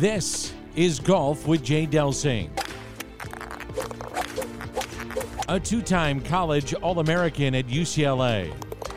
This is Golf with Jay Delsing. A two-time college All-American at UCLA.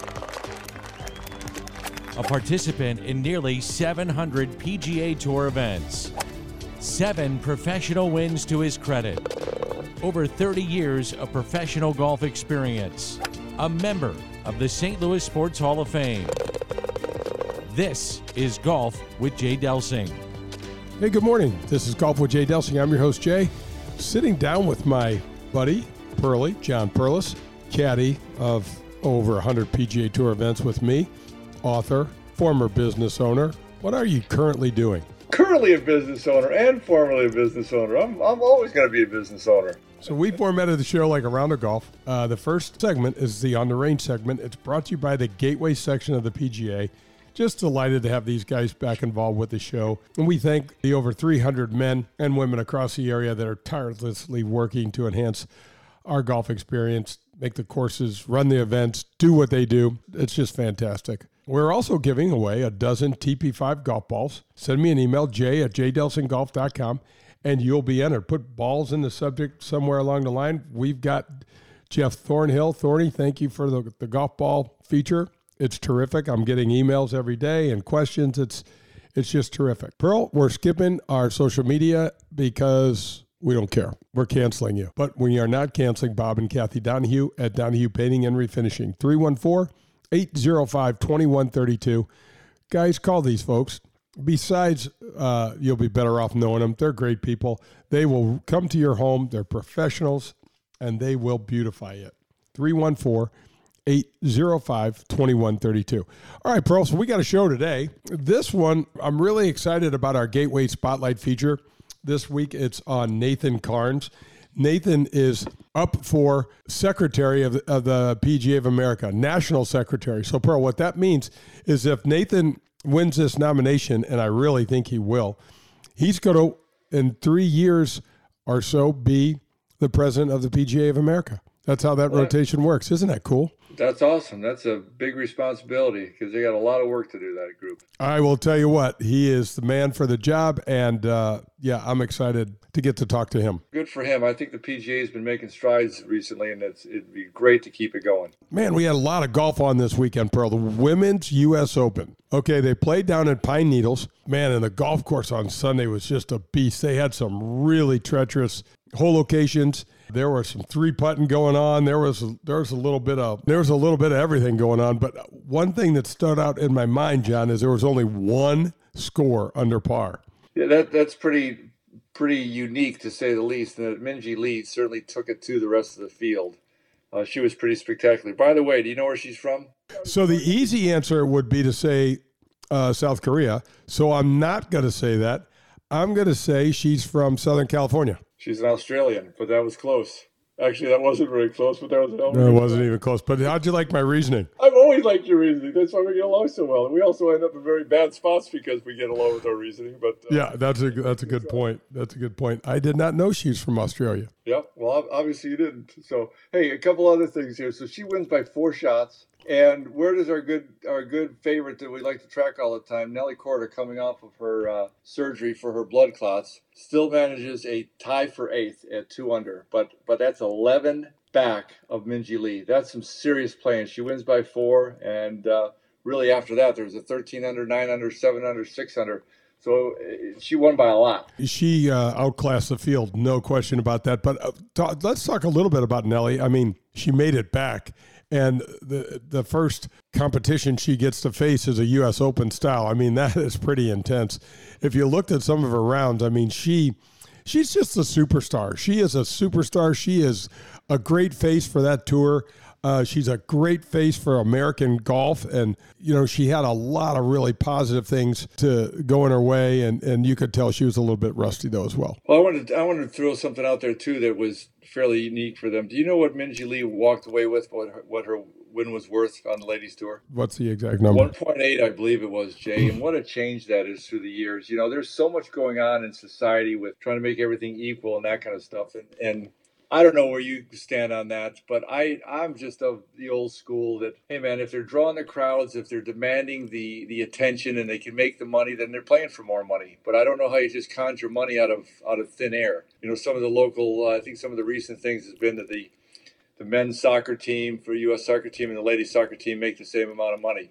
A participant in nearly 700 PGA Tour events. 7 professional wins to his credit. Over 30 years of professional golf experience. A member of the St. Louis Sports Hall of Fame. This is Golf with Jay Delsing. Hey, good morning. This is Golf with Jay Delsing. I'm your host, Jay. Sitting down with my buddy, Pearly, John Perlis, caddy of over 100 PGA Tour events with me, author, former business owner. What are you currently doing? Currently a business owner and formerly a business owner. I'm always going to be a business owner. So we formatted the show like a round of golf. The first segment is the On the Range segment. It's brought to you by the Gateway section of the PGA. Just delighted to have these guys back involved with the show. And we thank the over 300 men and women across the area that are tirelessly working to enhance our golf experience, make the courses, run the events, do what they do. It's just fantastic. We're also giving away a dozen TP5 golf balls. Send me an email, jay@jdelsinggolf.com, and you'll be entered. Put balls in the subject somewhere along the line. We've got Jeff Thornhill. Thorny, thank you for the golf ball feature. It's terrific. I'm getting emails every day and questions. It's just terrific. Pearl, we're skipping our social media because we don't care. We're canceling you. But we are not canceling Bob and Kathy Donahue at Donahue Painting and Refinishing. 314-805-2132. Guys, call these folks. Besides, you'll be better off knowing them. They're great people. They will come to your home. They're professionals, and they will beautify it. 314-805-2132. All right, Pearl, so we got a show today. This one, I'm really excited about our Gateway Spotlight feature. This week, it's on Nathan Carnes. Nathan is up for Secretary of the PGA of America, National Secretary. So, Pearl, what that means is if Nathan wins this nomination, and I really think he will, he's going to, in 3 years or so, be the president of the PGA of America. That's how that rotation works. Isn't that cool? That's awesome. That's a big responsibility because they got a lot of work to do, that group. I will tell you what, he is the man for the job, and I'm excited to get to talk to him. Good for him. I think the PGA has been making strides recently, and it'd be great to keep it going. Man, we had a lot of golf on this weekend, Pearl. The Women's U.S. Open. Okay, they played down at Pine Needles. Man, and the golf course on Sunday was just a beast. They had some really treacherous hole locations. There was some three-putting going on. There was a little bit of everything going on. But one thing that stood out in my mind, John, is there was only one score under par. Yeah, that's pretty unique to say the least. And Minjee Lee certainly took it to the rest of the field. She was pretty spectacular. By the way, do you know where she's from? So the easy answer would be to say South Korea. So I'm not going to say that. I'm going to say she's from Southern California. She's an Australian, but that was close. Actually, that wasn't very close, but that was... No, it wasn't even close. But how'd you like my reasoning? I've always liked your reasoning. That's why we get along so well. And we also end up in very bad spots because we get along with our reasoning. But yeah, that's a good point. That's a good point. I did not know she's from Australia. Yeah, well, obviously you didn't. So, hey, a couple other things here. So she wins by 4 shots. And where does our good favorite that we like to track all the time, Nelly Korda, coming off of her surgery for her blood clots, still manages a tie for 8th at 2 under. But that's 11 back of Minjee Lee. That's some serious playing. She wins by 4, and really after that there was a 13 under, 9 under, 7 under, 6 under. So she won by a lot. She outclassed the field, no question about that. But let's talk a little bit about Nelly. I mean, she made it back. And the first competition she gets to face is a U.S. Open style. I mean, that is pretty intense. If you looked at some of her rounds, I mean, she's just a superstar. She is a superstar. She is a great face for that tour. She's a great face for American golf. And, she had a lot of really positive things to go in her way. And you could tell she was a little bit rusty, though, as well. Well, I wanted to throw something out there, too, that was fairly unique for them. Do you know what Minjee Lee walked away with, what her win was worth on the ladies' tour? What's the exact number? 1.8, I believe it was, Jay. And what a change that is through the years. There's so much going on in society with trying to make everything equal and that kind of stuff. And I don't know where you stand on that, but I'm just of the old school that, hey man, if they're drawing the crowds, if they're demanding the attention and they can make the money, then they're playing for more money. But I don't know how you just conjure money out of thin air. Some of the local, I think some of the recent things has been that the men's soccer team for U.S. soccer team and the ladies soccer team make the same amount of money.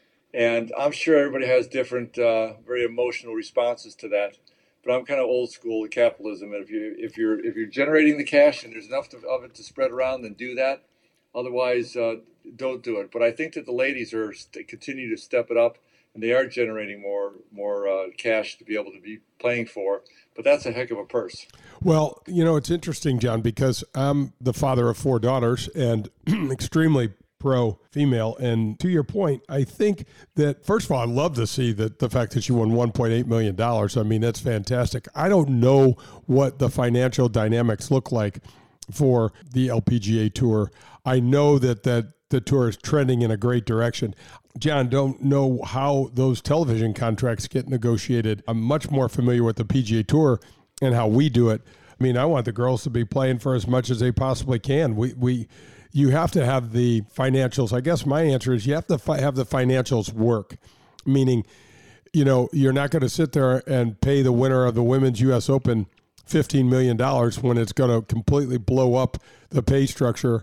And I'm sure everybody has different, very emotional responses to that. But I'm kind of old school with capitalism. And if you're generating the cash and there's enough of it to spread around, then do that. Otherwise, don't do it. But I think that the ladies are continue to step it up, and they are generating more cash to be able to be playing for. But that's a heck of a purse. Well, it's interesting, John, because I'm the father of 4 daughters and extremely pro-female. And to your point, I think that, first of all, I love to see that the fact that she won $1.8 million. I mean, that's fantastic. I don't know what the financial dynamics look like for the LPGA Tour. I know that the tour is trending in a great direction. John, don't know how those television contracts get negotiated. I'm much more familiar with the PGA Tour and how we do it. I mean, I want the girls to be playing for as much as they possibly can. You have to have the financials. I guess my answer is you have to have the financials work, meaning, you're not going to sit there and pay the winner of the Women's U.S. Open $15 million when it's going to completely blow up the pay structure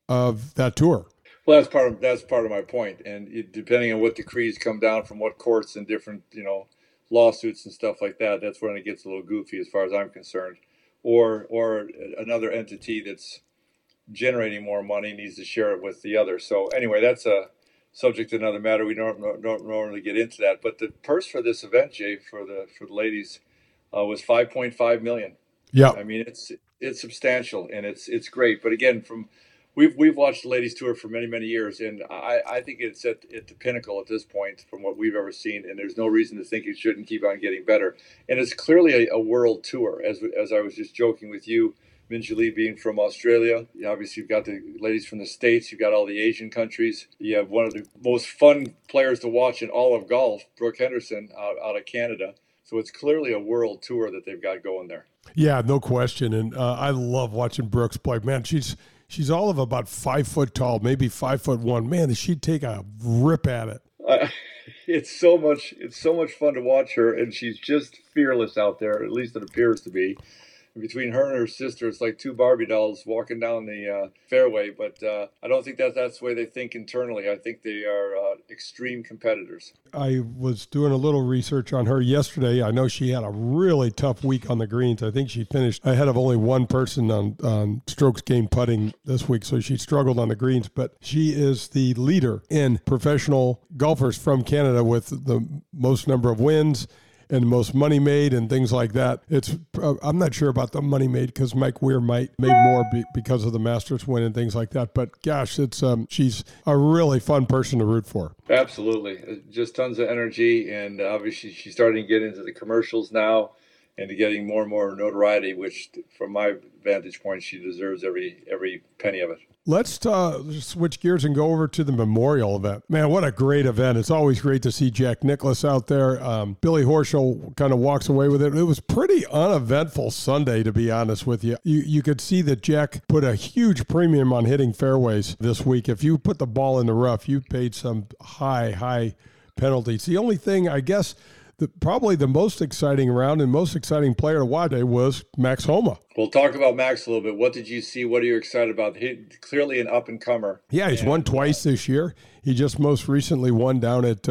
of that tour. Well, that's part of my point. And depending on what decrees come down from what courts and different, lawsuits and stuff like that, that's when it gets a little goofy as far as I'm concerned. Or another entity that's generating more money needs to share it with the other. So anyway, that's a subject to another matter. We don't normally get into that. But the purse for this event, Jay, for the ladies, was $5.5 million. Yeah, I mean it's substantial and it's great. But again, we've watched the ladies tour for many years, and I think it's at the pinnacle at this point from what we've ever seen. And there's no reason to think it shouldn't keep on getting better. And it's clearly a world tour, as I was just joking with you. Minjee Lee being from Australia. Obviously, you've got the ladies from the States. You've got all the Asian countries. You have one of the most fun players to watch in all of golf, Brooke Henderson, out of Canada. So it's clearly a world tour that they've got going there. Yeah, no question. And I love watching Brooks play. Man, she's all of about 5 foot tall, maybe 5'1". Man, does she take a rip at it? It's so much fun to watch her, and she's just fearless out there. At least it appears to be. Between her and her sister, it's like 2 Barbie dolls walking down the fairway. But I don't think that's the way they think internally. I think they are extreme competitors. I was doing a little research on her yesterday. I know she had a really tough week on the greens. I think she finished ahead of only one person on strokes gained putting this week, so she struggled on the greens. But she is the leader in professional golfers from Canada with the most number of wins and most money made and things like that. I'm not sure about the money made because Mike Weir made more because of the Masters win and things like that. But gosh, she's a really fun person to root for. Absolutely. Just tons of energy. And obviously she's starting to get into the commercials now and getting more and more notoriety, which from my vantage point, she deserves every penny of it. Let's switch gears and go over to the Memorial event. Man, what a great event. It's always great to see Jack Nicklaus out there. Billy Horschel kind of walks away with it. It was pretty uneventful Sunday, to be honest with you. You could see that Jack put a huge premium on hitting fairways this week. If you put the ball in the rough, you paid some high penalties. The only thing, I guess, probably the most exciting round and most exciting player to watch was Max Homa. We'll talk about Max a little bit. What did you see? What are you excited about? Clearly an up-and-comer. Yeah, he's won twice this year. He just most recently won down at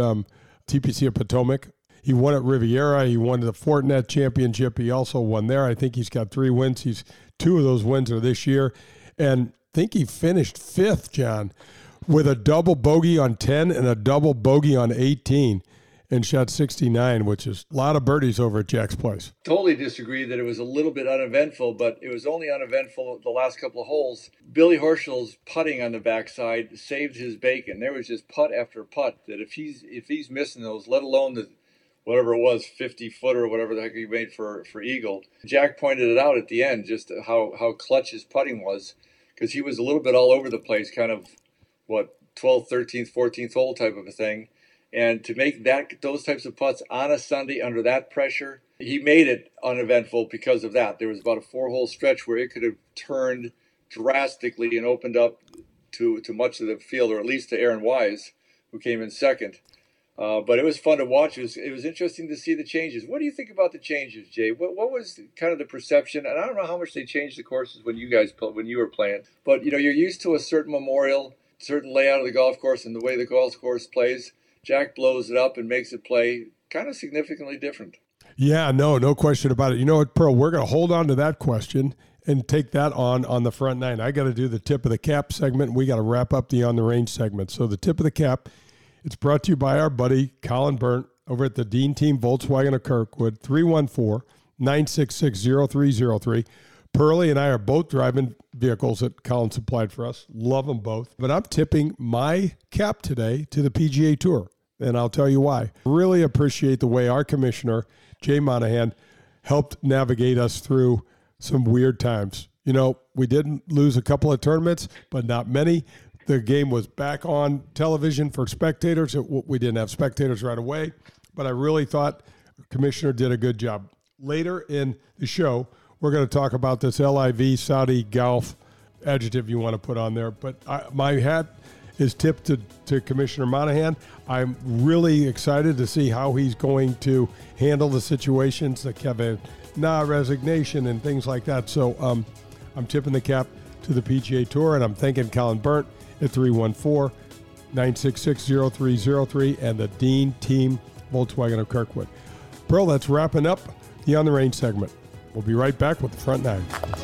TPC of Potomac. He won at Riviera. He won the Fortinet Championship. He also won there. I think he's got 3 wins. 2 of those wins are this year. And I think he finished 5th, John, with a double bogey on 10 and a double bogey on 18. And shot 69, which is a lot of birdies over at Jack's place. Totally disagree that it was a little bit uneventful, but it was only uneventful the last couple of holes. Billy Horschel's putting on the backside saved his bacon. There was just putt after putt that if he's missing those, let alone the whatever it was, 50-footer or whatever the heck he made for eagle. Jack pointed it out at the end, just how clutch his putting was, because he was a little bit all over the place, kind of 12th, 13th, 14th hole type of a thing. And to make those types of putts on a Sunday under that pressure, he made it uneventful because of that. There was about a 4-hole stretch where it could have turned drastically and opened up to much of the field, or at least to Aaron Wise, who came in second. But it was fun to watch. It was interesting to see the changes. What do you think about the changes, Jay? What was kind of the perception? And I don't know how much they changed the courses when you were playing. But you're used to a certain memorial, certain layout of the golf course, and the way the golf course plays. Jack blows it up and makes it play kind of significantly different. Yeah, no question about it. You know what, Pearl, we're going to hold on to that question and take that on the front nine. I got to do the tip of the cap segment. We got to wrap up the On the Range segment. So the tip of the cap, it's brought to you by our buddy Colin Burnt over at the Dean Team Volkswagen of Kirkwood, 314-966-0303. Pearlie and I are both driving vehicles that Colin supplied for us. Love them both. But I'm tipping my cap today to the PGA Tour, and I'll tell you why. Really appreciate the way our commissioner, Jay Monahan, helped navigate us through some weird times. We didn't lose a couple of tournaments, but not many. The game was back on television for spectators. We didn't have spectators right away, but I really thought the commissioner did a good job. Later in the show, we're going to talk about this LIV Saudi Golf adjective you want to put on there. But my hat is tipped to Commissioner Monahan. I'm really excited to see how he's going to handle the situations, the Kevin Na resignation and things like that. So I'm tipping the cap to the PGA Tour, and I'm thanking Colin Burnt at 314-966-0303 and the Dean Team Volkswagen of Kirkwood. Pearl, that's wrapping up the On the Range segment. We'll be right back with the front nine.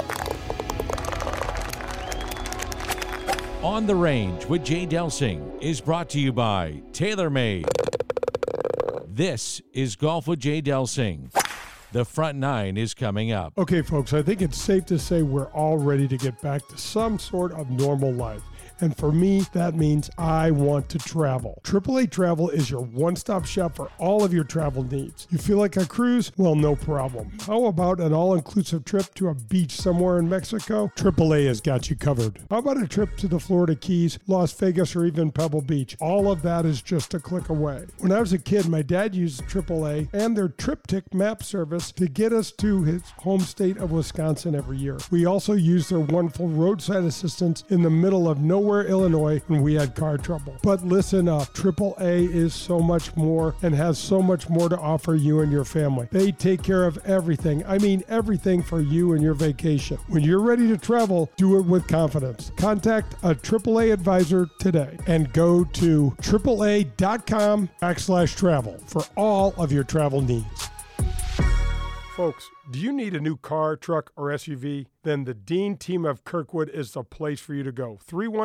On the Range with Jay Delsing is brought to you by TaylorMade. This is Golf with Jay Delsing. The front nine is coming up. Okay, folks, I think it's safe to say we're all ready to get back to some sort of normal life. And for me, that means I want to travel. AAA Travel is your one-stop shop for all of your travel needs. You feel like a cruise? Well, no problem. How about an all-inclusive trip to a beach somewhere in Mexico? AAA has got you covered. How about a trip to the Florida Keys, Las Vegas, or even Pebble Beach? All of that is just a click away. When I was a kid, my dad used AAA and their TripTik map service to get us to his home state of Wisconsin every year. We also used their wonderful roadside assistance in the middle of nowhere, Illinois, when we had car trouble. But listen up, AAA is so much more and has so much more to offer you and your family. They take care of everything. I mean everything for you and your vacation. When you're ready to travel, do it with confidence. Contact a AAA advisor today and go to AAA.com/travel for all of your travel needs. Folks, do you need a new car, truck, or SUV? Then the Dean Team of Kirkwood is the place for you to go.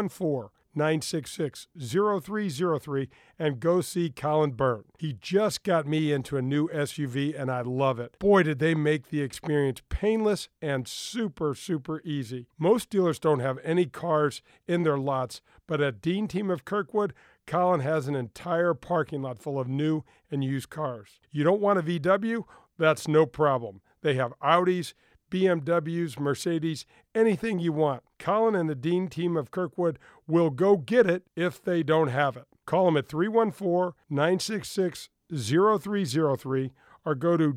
314-966-0303 and go see Colin Burnt. He just got me into a new SUV and I love it. Boy, did they make the experience painless and super, super easy. Most dealers don't have any cars in their lots, but at Dean Team of Kirkwood, Colin has an entire parking lot full of new and used cars. You don't want a VW? That's no problem. They have Audis, BMWs, Mercedes, anything you want. Colin and the Dean Team of Kirkwood will go get it if they don't have it. Call them at 314-966-0303 or go to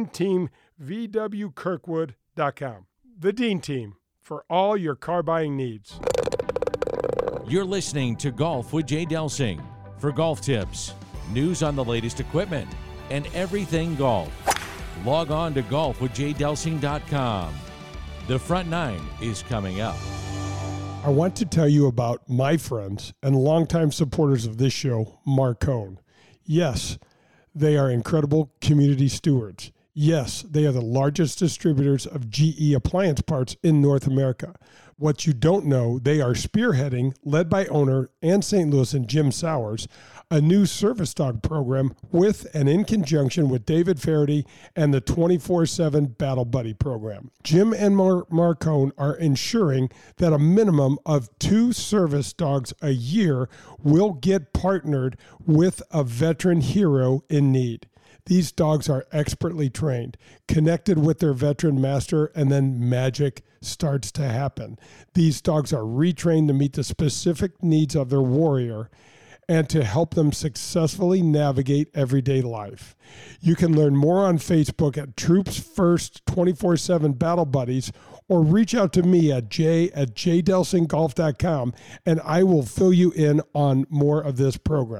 DeanTeamVWKirkwood.com. The Dean Team, for all your car buying needs. You're listening to Golf with Jay Delsing. For golf tips, news on the latest equipment, and everything golf, log on to golfwithjaydelsing.com. The front nine is coming up. I want to tell you about my friends and longtime supporters of this show, Marcone. Yes, they are incredible community stewards. Yes, they are the largest distributors of GE appliance parts in North America. What you don't know, they are spearheading, led by owner and St. Louis and Jim Sowers, a new service dog program with and in conjunction with David Faraday and the 24/7 Battle Buddy program. Jim and Marcone are ensuring that a minimum of 2 service dogs a year will get partnered with a veteran hero in need. These dogs are expertly trained, connected with their veteran master, and then magic starts to happen. These dogs are retrained to meet the specific needs of their warrior, and to help them successfully navigate everyday life. You can learn more on Facebook at Troops First 24/7 Battle Buddies, or reach out to me at j@jdelsinggolf.com, and I will fill you in on more of this program.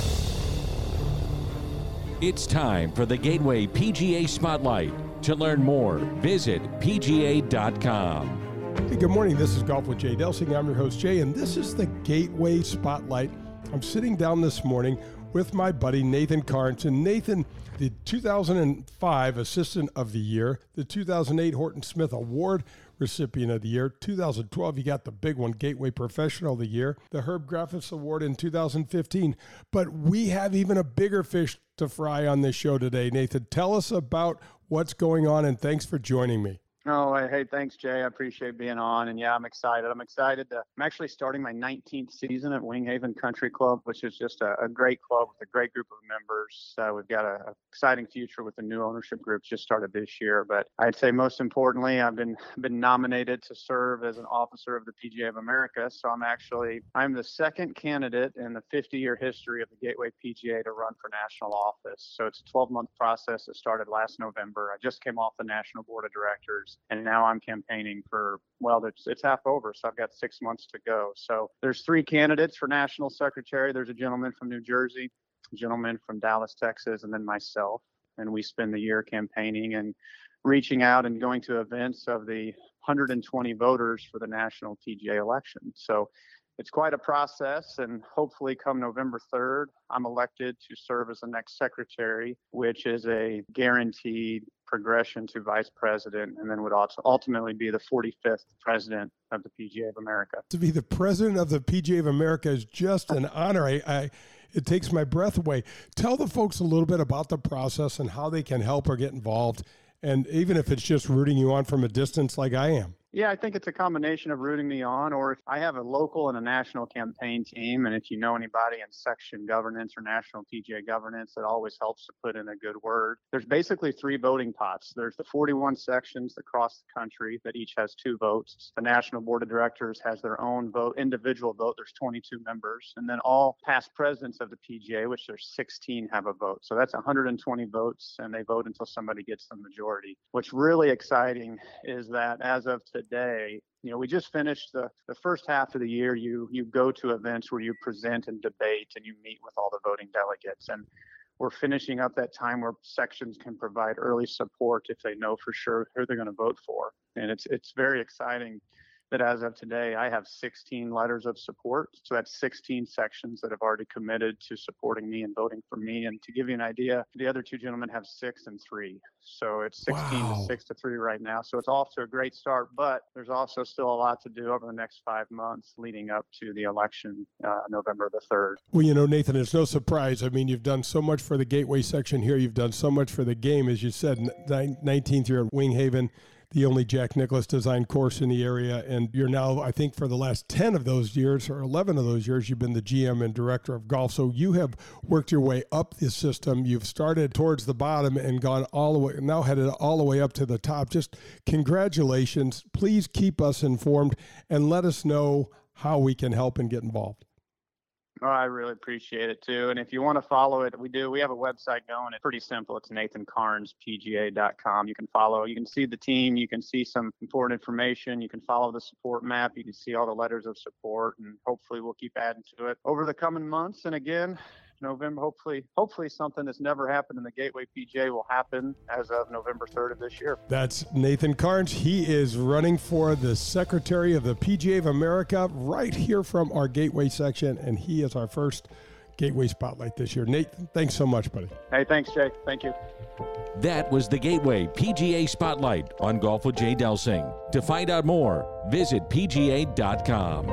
It's time for the Gateway PGA Spotlight. To learn more, visit pga.com. Hey, good morning. This is Golf with Jay Delsing. I'm your host, Jay, and this is the Gateway Spotlight. I'm sitting down this morning with my buddy Nathan Carnes. And Nathan, the 2005 Assistant of the Year, the 2008 Horton Smith Award Recipient of the Year, 2012 you got the big one, Gateway Professional of the Year, the Herb Graffis Award in 2015. But we have even a bigger fish to fry on this show today. Nathan, tell us about what's going on, and thanks for joining me. Oh, hey, thanks, Jay. I appreciate being on. And yeah, I'm excited. I'm actually starting my 19th season at Winghaven Country Club, which is just a great club with a great group of members. We've got an exciting future with the new ownership group just started this year. But I'd say most importantly, I've been nominated to serve as an officer of the PGA of America. So I'm the second candidate in the 50-year history of the Gateway PGA to run for national office. So it's a 12-month process that started last November. I just came off the National Board of Directors. And now I'm campaigning for, it's half over, so I've got 6 months to go. So there's 3 candidates for national secretary. There's a gentleman from New Jersey, a gentleman from Dallas, Texas, and then myself. And we spend the year campaigning and reaching out and going to events of the 120 voters for the national PGA election. So it's quite a process, and hopefully come November 3rd, I'm elected to serve as the next secretary, which is a guaranteed progression to vice president, and then would ultimately be the 45th president of the PGA of America. To be the president of the PGA of America is just an honor. It takes my breath away. Tell the folks a little bit about the process and how they can help or get involved, and even if it's just rooting you on from a distance like I am. Yeah, I think it's a combination of rooting me on, or if I have a local and a national campaign team, and if you know anybody in section governance or national PGA governance, it always helps to put in a good word. There's basically 3 voting pots. There's the 41 sections across the country that each has 2 votes. The National Board of Directors has their own vote, individual vote. There's 22 members. And then all past presidents of the PGA, which there's 16, have a vote. So that's 120 votes, and they vote until somebody gets the majority. What's really exciting is that as of today, we just finished the first half of the year. You go to events where you present and debate and you meet with all the voting delegates. And we're finishing up that time where sections can provide early support if they know for sure who they're going to vote for. And it's very exciting that as of today, I have 16 letters of support. So that's 16 sections that have already committed to supporting me and voting for me. And to give you an idea, the other 2 gentlemen have 6 and 3. So it's 16 to 6 to 3 right now. So it's off to a great start, but there's also still a lot to do over the next 5 months leading up to the election, November the 3rd. Well, Nathan, it's no surprise. I mean, you've done so much for the Gateway section here. You've done so much for the game. As you said, 19th year at Winghaven, the only Jack Nicklaus designed course in the area. And you're now, I think for the last 10 of those years or 11 of those years, you've been the GM and director of golf. So you have worked your way up the system. You've started towards the bottom and gone all the way, now headed all the way up to the top. Just congratulations. Please keep us informed and let us know how we can help and get involved. Oh, I really appreciate it too. And if you want to follow it, we have a website going. It's pretty simple. It's nathancarnespga.com. You can follow, you can see the team, you can see some important information, you can follow the support map, you can see all the letters of support, and hopefully we'll keep adding to it over the coming months. And again, November, hopefully something that's never happened in the Gateway PGA will happen as of November 3rd of this year. That's Nathan Carnes. He is running for the Secretary of the PGA of America right here from our Gateway section, and he is our first Gateway Spotlight this year. Nathan, thanks so much, buddy. Hey, thanks, Jay. Thank you. That was the Gateway PGA Spotlight on Golf with Jay Delsing. To find out more, visit pga.com.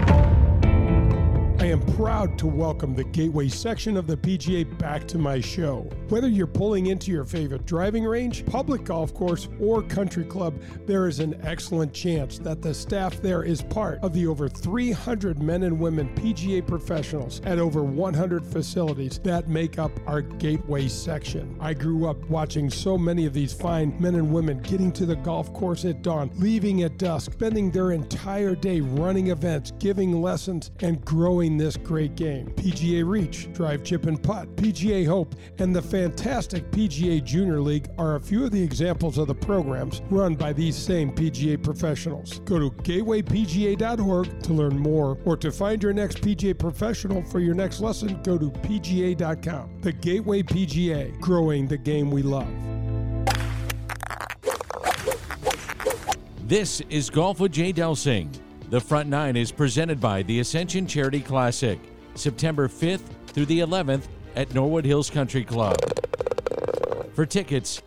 I am proud to welcome the Gateway section of the PGA back to my show. Whether you're pulling into your favorite driving range, public golf course, or country club, there is an excellent chance that the staff there is part of the over 300 men and women PGA professionals at over 100 facilities that make up our Gateway section. I grew up watching so many of these fine men and women getting to the golf course at dawn, leaving at dusk, spending their entire day running events, giving lessons, and growing playing this great game. PGA Reach, Drive, Chip, and Putt, PGA Hope, and the fantastic PGA Junior League are a few of the examples of the programs run by these same PGA professionals. Go to gatewaypga.org to learn more, or to find your next PGA professional for your next lesson, go to pga.com. The Gateway PGA, growing the game we love. This is Golf with Jay Delsing. The Front Nine is presented by the Ascension Charity Classic, September 5th through the 11th at Norwood Hills Country Club. For tickets,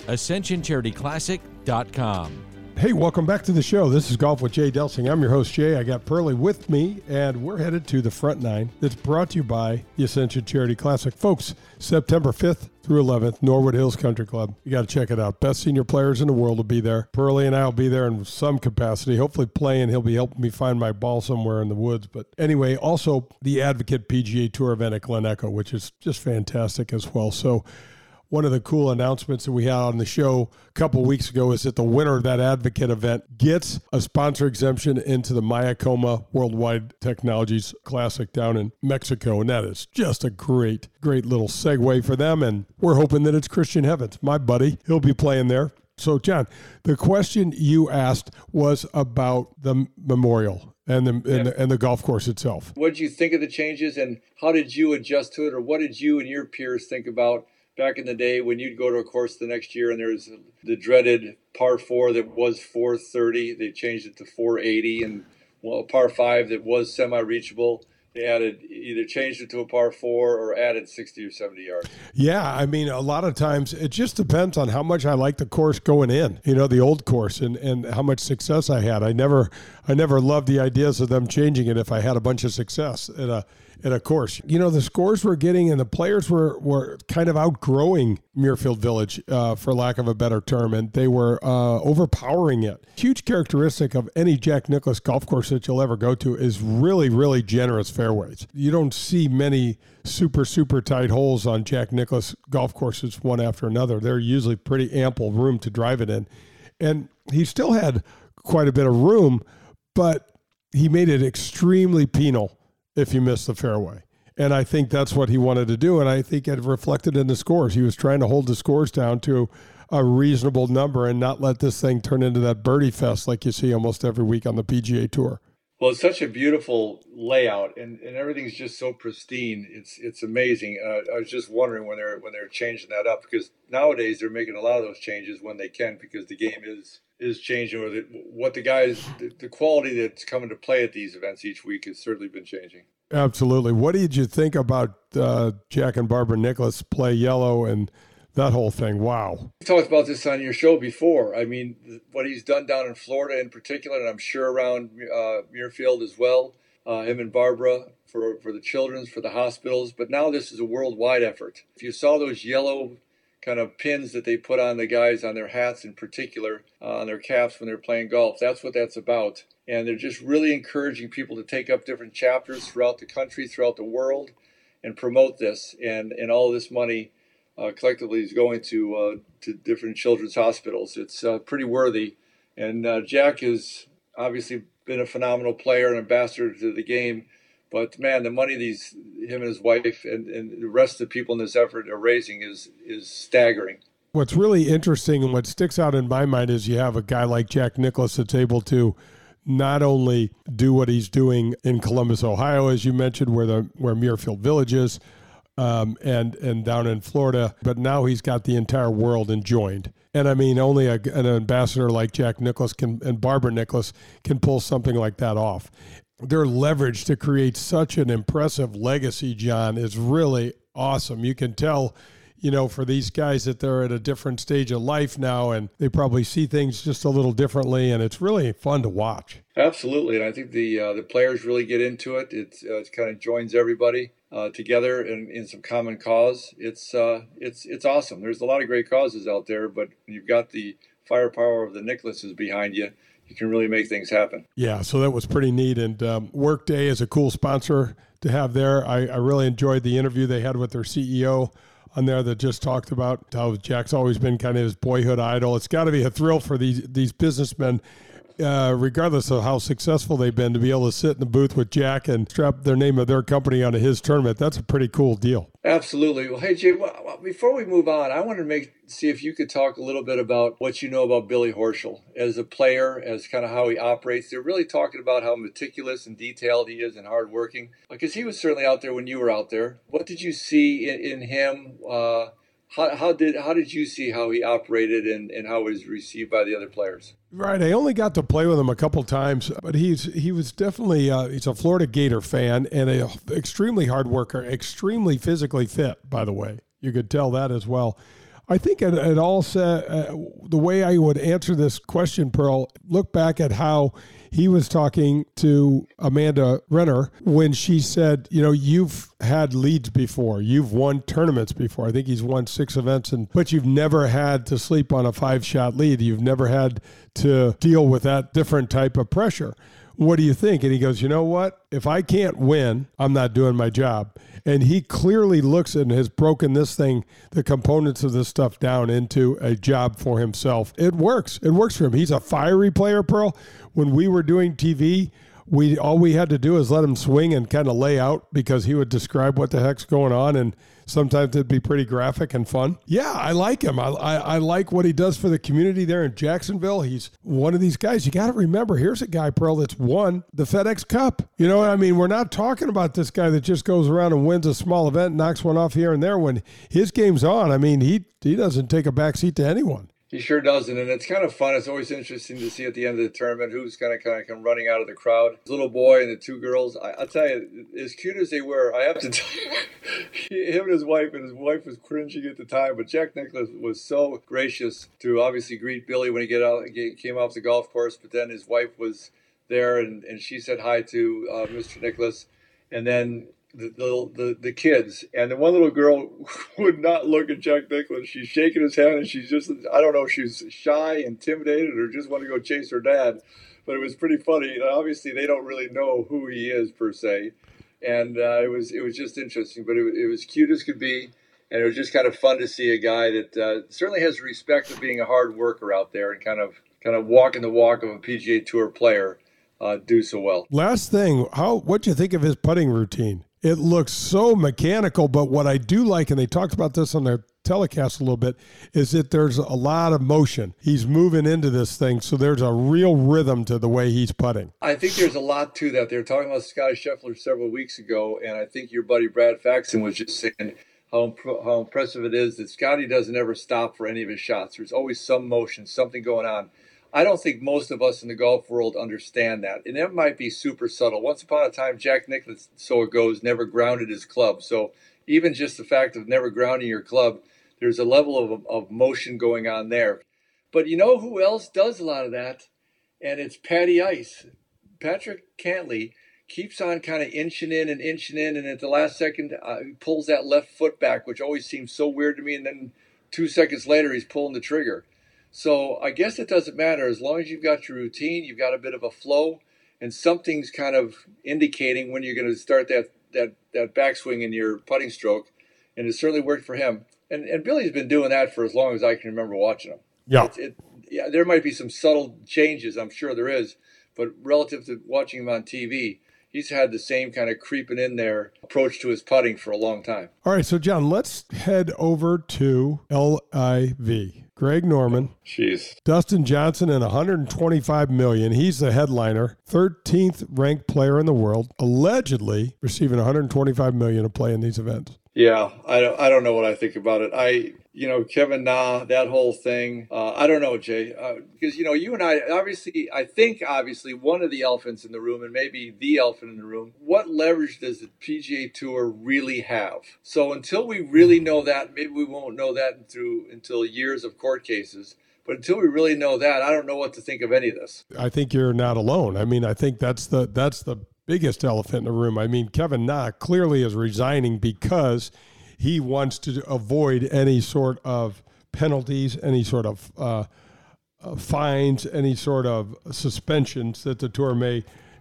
ascensioncharityclassic.com. Hey, welcome back to the show. This is Golf with Jay Delsing. I'm your host, Jay. I got Pearlie with me, and we're headed to the Front Nine that's brought to you by the Ascension Charity Classic. Folks, September 5th through 11th, Norwood Hills Country Club. You got to check it out. Best senior players in the world will be there. Pearlie and I will be there in some capacity, hopefully playing. He'll be helping me find my ball somewhere in the woods. But anyway, also the Advocate PGA Tour event at Glen Echo, which is just fantastic as well. So one of the cool announcements that we had on the show a couple of weeks ago is that the winner of that Advocate event gets a sponsor exemption into the Mayacoma Worldwide Technologies Classic down in Mexico. And that is just a great, great little segue for them. And we're hoping that it's Christian Evans, my buddy. He'll be playing there. So, John, the question you asked was about the memorial and the golf course itself. What did you think of the changes, and how did you adjust to it, or what did you and your peers think about back in the day when you'd go to a course the next year and there was the dreaded par 4 that was 430, they changed it to 480, and a par 5 that was semi-reachable, they either changed it to a par 4 or added 60 or 70 yards. Yeah, I mean, a lot of times it just depends on how much I like the course going in, the old course, and how much success I had. I never loved the ideas of them changing it if I had a bunch of success at a course. The scores we're getting and the players were kind of outgrowing Muirfield Village, for lack of a better term, and they were overpowering it. Huge characteristic of any Jack Nicklaus golf course that you'll ever go to is really, really generous fairways. You don't see many super, super tight holes on Jack Nicklaus golf courses one after another. They're usually pretty ample room to drive it in. And he still had quite a bit of room, but he made it extremely penal if you miss the fairway. And I think that's what he wanted to do, and I think it reflected in the scores. He was trying to hold the scores down to a reasonable number and not let this thing turn into that birdie fest like you see almost every week on the PGA Tour. Well, it's such a beautiful layout, and everything's just so pristine. It's amazing. I was just wondering when they're changing that up, because nowadays they're making a lot of those changes when they can, because the game is changing, or the quality that's coming to play at these events each week has certainly been changing. Absolutely. What did you think about Jack and Barbara Nicklaus play yellow and that whole thing? Wow. We talked about this on your show before. I mean, what he's done down in Florida in particular, and I'm sure around Muirfield as well, him and Barbara for the children's, for the hospitals. But now this is a worldwide effort. If you saw those yellow kind of pins that they put on the guys on their hats in particular, on their caps when they're playing golf, that's what that's about. And they're just really encouraging people to take up different chapters throughout the country, throughout the world, and promote this. And all of this money collectively is going to different children's hospitals. It's pretty worthy. And Jack has obviously been a phenomenal player and ambassador to the game. But man, the money him and his wife and the rest of the people in this effort are raising is staggering. What's really interesting and what sticks out in my mind is you have a guy like Jack Nicklaus that's able to not only do what he's doing in Columbus, Ohio, as you mentioned, where Muirfield Village is, and down in Florida, but now he's got the entire world enjoined. And I mean, only an ambassador like Jack Nicklaus and Barbara Nicklaus can pull something like that off. Their leverage to create such an impressive legacy, John, is really awesome. You can tell, for these guys that they're at a different stage of life now, and they probably see things just a little differently, and it's really fun to watch. Absolutely, and I think the players really get into it. It kind of joins everybody together in some common cause. It's awesome. There's a lot of great causes out there, but when you've got the firepower of the Nicklauses behind you, you can really make things happen. Yeah, so that was pretty neat. And Workday is a cool sponsor to have there. I really enjoyed the interview they had with their CEO on there that just talked about how Jack's always been kind of his boyhood idol. It's got to be a thrill for these businessmen regardless of how successful they've been, to be able to sit in the booth with Jack and strap their name of their company onto his tournament, that's a pretty cool deal. Absolutely. Well, hey, Jay, before we move on, I want to see if you could talk a little bit about what you know about Billy Horschel as a player, as kind of how he operates. They're really talking about how meticulous and detailed he is and hardworking, because he was certainly out there when you were out there. What did you see in him? How did you see how he operated and how he was received by the other players? Right. I only got to play with him a couple times, but he was definitely he's a Florida Gator fan and an extremely hard worker, extremely physically fit, by the way. You could tell that as well. I think it all said, the way I would answer this question, Pearl, look back at how he was talking to Amanda Renner when she said, you've had leads before. You've won tournaments before. I think he's won 6 events, but you've never had to sleep on a 5-shot lead. You've never had to deal with that different type of pressure. What do you think? And he goes, you know what? If I can't win, I'm not doing my job. And he clearly looks and has broken this thing, the components of this stuff down into a job for himself. It works. It works for him. He's a fiery player, Pearl. When we were doing TV, all we had to do is let him swing and kind of lay out because he would describe what the heck's going on, and sometimes it'd be pretty graphic and fun. Yeah, I like him. I like what he does for the community there in Jacksonville. He's one of these guys. You got to remember, here's a guy, Pearl, that's won the FedEx Cup. You know what I mean? We're not talking about this guy that just goes around and wins a small event, knocks one off here and there. When his game's on, I mean, he doesn't take a backseat to anyone. He sure doesn't, and it's kind of fun. It's always interesting to see at the end of the tournament who's going to kind of come running out of the crowd. His little boy and the 2 girls, I'll tell you, as cute as they were, I have to tell you, him and his wife was cringing at the time, but Jack Nicklaus was so gracious to obviously greet Billy when he came off the golf course, but then his wife was there, and she said hi to Mr. Nicklaus, and then the kids, and the one little girl would not look at Jack Nicklaus. She's shaking his hand, and she's just, I don't know if she's shy, intimidated, or just want to go chase her dad. But it was pretty funny. Obviously, they don't really know who he is per se, and it was just interesting. But it was cute as could be, and it was just kind of fun to see a guy that certainly has respect of being a hard worker out there and kind of walking the walk of a PGA Tour player do so well. Last thing, what do you think of his putting routine? It looks so mechanical, but what I do like, and they talked about this on their telecast a little bit, is that there's a lot of motion. He's moving into this thing, so there's a real rhythm to the way he's putting. I think there's a lot to that. They were talking about Scotty Scheffler several weeks ago, and I think your buddy Brad Faxon was just saying how impressive it is that Scotty doesn't ever stop for any of his shots. There's always some motion, something going on. I don't think most of us in the golf world understand that. And that might be super subtle. Once upon a time, Jack Nicklaus, so it goes, never grounded his club. So even just the fact of never grounding your club, there's a level of motion going on there. But you know who else does a lot of that? And it's Patty Ice. Patrick Cantlay keeps on kind of inching in, and at the last second, he pulls that left foot back, which always seems so weird to me. And then 2 seconds later, he's pulling the trigger. So I guess it doesn't matter. As long as you've got your routine, you've got a bit of a flow, and something's kind of indicating when you're going to start that backswing in your putting stroke. And it certainly worked for him. And Billy's been doing that for as long as I can remember watching him. Yeah. Yeah, there might be some subtle changes. I'm sure there is. But relative to watching him on TV, he's had the same kind of creeping in there approach to his putting for a long time. All right, so John, let's head over to LIV. Greg Norman, Jeez. Dustin Johnson, and $125 million. He's the headliner, 13th ranked player in the world, allegedly receiving $125 million to play in these events. Yeah, I don't know what I think about it. Kevin Na, that whole thing. I don't know, Jay, because you and I obviously one of the elephants in the room, and maybe the elephant in the room. What leverage does the PGA Tour really have? So until we really know that, maybe we won't know that until years of court cases. But until we really know that, I don't know what to think of any of this. I think you're not alone. I mean, I think that's the biggest elephant in the room. I mean, Kevin Na clearly is resigning because he wants to avoid any sort of penalties, any sort of fines, any sort of suspensions that the tour may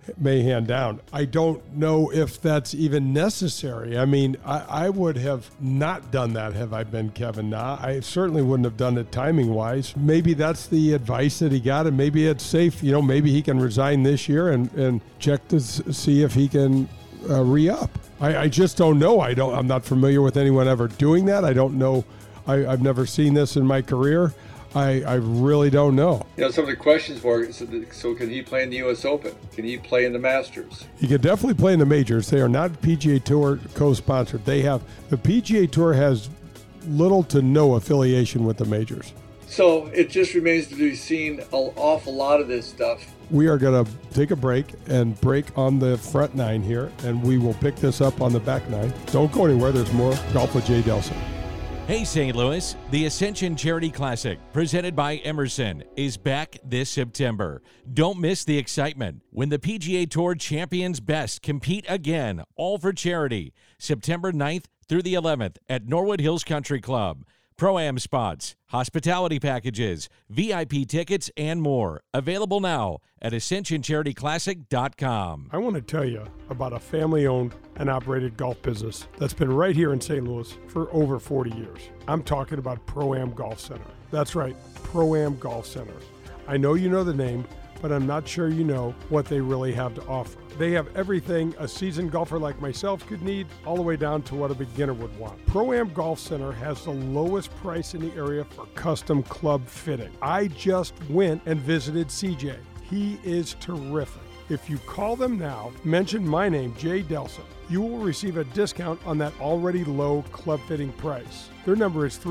may hand down. I don't know if that's even necessary. I mean, I would have not done that had I been Kevin Na. I certainly wouldn't have done it timing-wise. Maybe that's the advice that he got, and maybe it's safe. Maybe he can resign this year and check to see if he can re-up. I just don't know. I'm not familiar with anyone ever doing that. I don't know. I've never seen this in my career. I really don't know. Some of the questions were, so can he play in the U.S. Open? Can he play in the Masters? He could definitely play in the majors. They are not PGA Tour co-sponsored. The PGA Tour has little to no affiliation with the majors. So it just remains to be seen an awful lot of this stuff. We are going to take a break and break on the front nine here, and we will pick this up on the back nine. Don't go anywhere. There's more Golf with Jay Delsing. Hey St. Louis, the Ascension Charity Classic, presented by Emerson, is back this September. Don't miss the excitement when the PGA Tour champions best compete again, all for charity, September 9th through the 11th at Norwood Hills Country Club. Pro-Am spots, hospitality packages, VIP tickets, and more. Available now at AscensionCharityClassic.com. I want to tell you about a family-owned and operated golf business that's been right here in St. Louis for over 40 years. I'm talking about Pro-Am Golf Center. That's right, Pro-Am Golf Center. I know you know the name, but I'm not sure you know what they really have to offer. They have everything a seasoned golfer like myself could need, all the way down to what a beginner would want. Pro-Am Golf Center has the lowest price in the area for custom club fitting. I just went and visited CJ. He is terrific. If you call them now, mention my name, Jay Delsing, you will receive a discount on that already low club fitting price. Their number is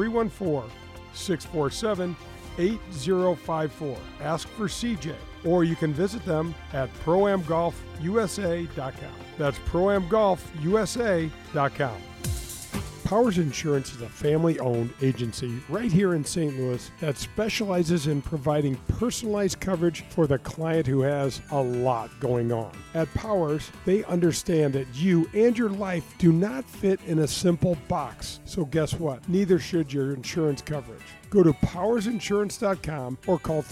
314-647-8054. Ask for CJ, or you can visit them at ProAmGolfUSA.com. That's ProAmGolfUSA.com. Powers Insurance is a family-owned agency right here in St. Louis that specializes in providing personalized coverage for the client who has a lot going on. At Powers, they understand that you and your life do not fit in a simple box. So guess what? Neither should your insurance coverage. Go to powersinsurance.com or call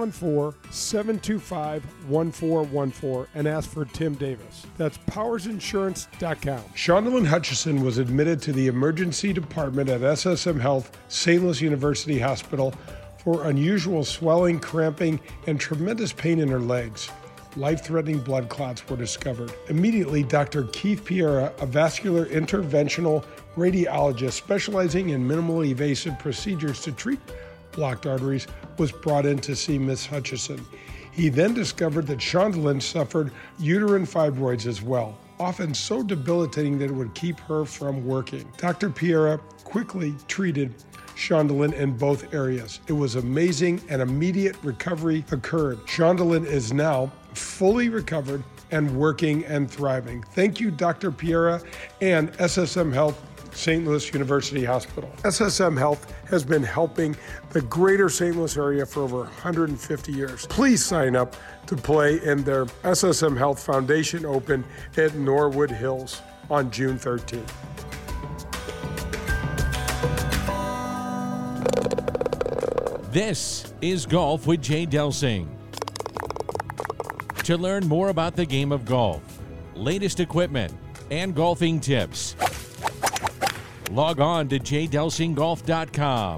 314-725-1414 and ask for Tim Davis. That's powersinsurance.com. Shondelyn Hutchison was admitted to the emergency department at SSM Health St. Louis University Hospital for unusual swelling, cramping, and tremendous pain in her legs. Life-threatening blood clots were discovered. Immediately, Dr. Keith Piera, a vascular interventional radiologist specializing in minimally invasive procedures to treat blocked arteries, was brought in to see Miss Hutchison. He then discovered that Shondelyn suffered uterine fibroids as well, often so debilitating that it would keep her from working. Dr. Piera quickly treated Shondelyn in both areas. It was amazing, and immediate recovery occurred. Shondelyn is now fully recovered and working and thriving. Thank you, Dr. Piera and SSM Health St. Louis University Hospital. SSM Health has been helping the greater St. Louis area for over 150 years. Please sign up to play in their SSM Health Foundation Open at Norwood Hills on June 13th. This is Golf with Jay Delsing. To learn more about the game of golf, latest equipment, and golfing tips, log on to jdelsinggolf.com.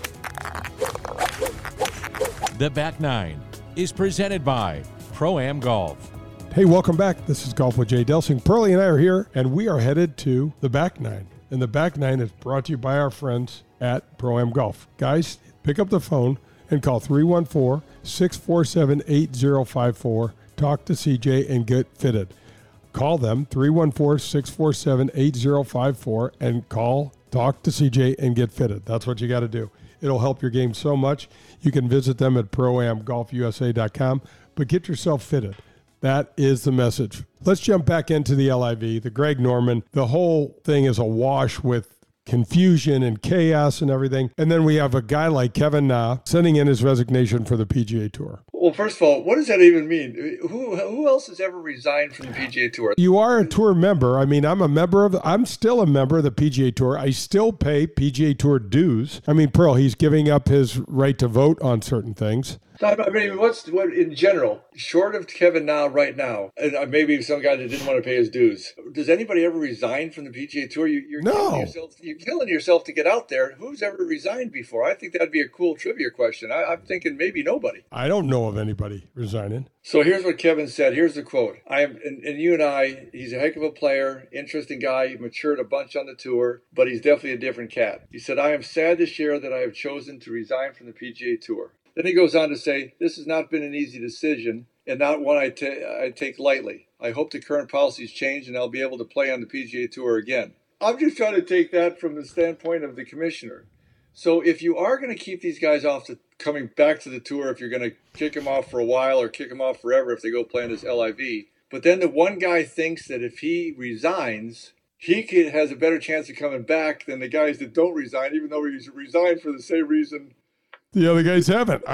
The Back Nine is presented by Pro-Am Golf. Hey, welcome back. This is Golf with Jay Delsing. Pearlie and I are here, and we are headed to the Back Nine. And the Back Nine is brought to you by our friends at Pro-Am Golf. Guys, pick up the phone and call 314-647-8054. Talk to CJ and get fitted. Call them, 314-647-8054, and talk to CJ and get fitted. That's what you got to do. It'll help your game so much. You can visit them at ProAmGolfUSA.com, but get yourself fitted. That is the message. Let's jump back into the LIV, the Greg Norman. The whole thing is awash with confusion and chaos and everything. And then we have a guy like Kevin Na sending in his resignation for the PGA Tour. Well, first of all, what does that even mean? Who else has ever resigned from the PGA Tour? You are a tour member. I mean, I'm still a member of the PGA Tour. I still pay PGA Tour dues. I mean, Pearl, he's giving up his right to vote on certain things. I mean, what in general, short of Kevin Na right now, and maybe some guy that didn't want to pay his dues, does anybody ever resign from the PGA Tour? You're killing yourself to get out there. Who's ever resigned before? I think that'd be a cool trivia question. I'm thinking maybe nobody. I don't know of anybody resigning. So here's what Kevin said. Here's the quote. And you and I, he's a heck of a player, interesting guy. He matured a bunch on the tour, but he's definitely a different cat. He said, I am sad to share that I have chosen to resign from the PGA Tour. Then he goes on to say, this has not been an easy decision and not one I take lightly. I hope the current policies change and I'll be able to play on the PGA Tour again. I'm just trying to take that from the standpoint of the commissioner. So if you are going to keep these guys coming back to the tour, if you're going to kick them off for a while or kick them off forever if they go play in this LIV, but then the one guy thinks that if he resigns, he has a better chance of coming back than the guys that don't resign, even though he's resigned for the same reason the other guys haven't.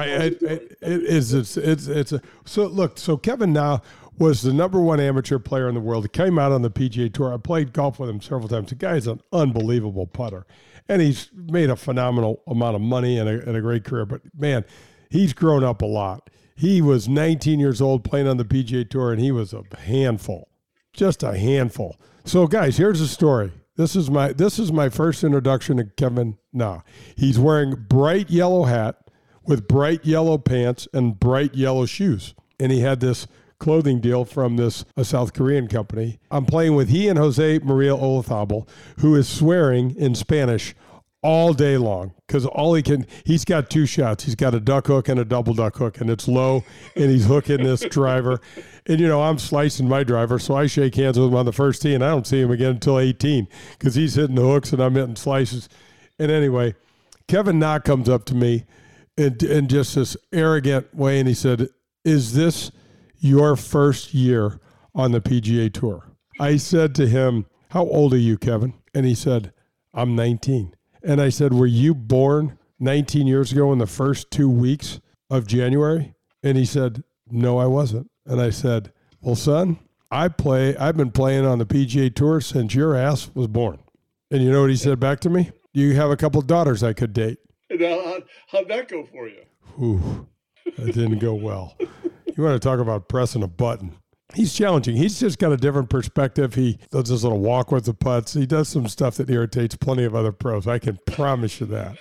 So Kevin Na was the number one amateur player in the world. He came out on the PGA Tour. I played golf with him several times. The guy is an unbelievable putter, and he's made a phenomenal amount of money and a great career. But, man, he's grown up a lot. He was 19 years old playing on the PGA Tour, and he was a handful, just a handful. So, guys, here's the story. This is my first introduction to Kevin Na. He's wearing bright yellow hat with bright yellow pants and bright yellow shoes. And he had this clothing deal from this South Korean company. I'm playing with he and Jose Maria Olazabal, who is swearing in Spanish all day long because he's got two shots. He's got a duck hook and a double duck hook, and it's low, and he's hooking this driver. And, I'm slicing my driver, so I shake hands with him on the first tee, and I don't see him again until 18 because he's hitting the hooks and I'm hitting slices. And anyway, Kevin Na comes up to me in just this arrogant way, and he said, is this your first year on the PGA Tour? I said to him, how old are you, Kevin? And he said, I'm 19. And I said, were you born 19 years ago in the first 2 weeks of January? And he said, no, I wasn't. And I said, well, son, I've been playing on the PGA Tour since your ass was born. And you know what he said back to me? You have a couple daughters I could date. How'd that go for you? Ooh, that didn't go well. You want to talk about pressing a button. He's challenging. He's just got a different perspective. He does this little walk with the putts. He does some stuff that irritates plenty of other pros. I can promise you that.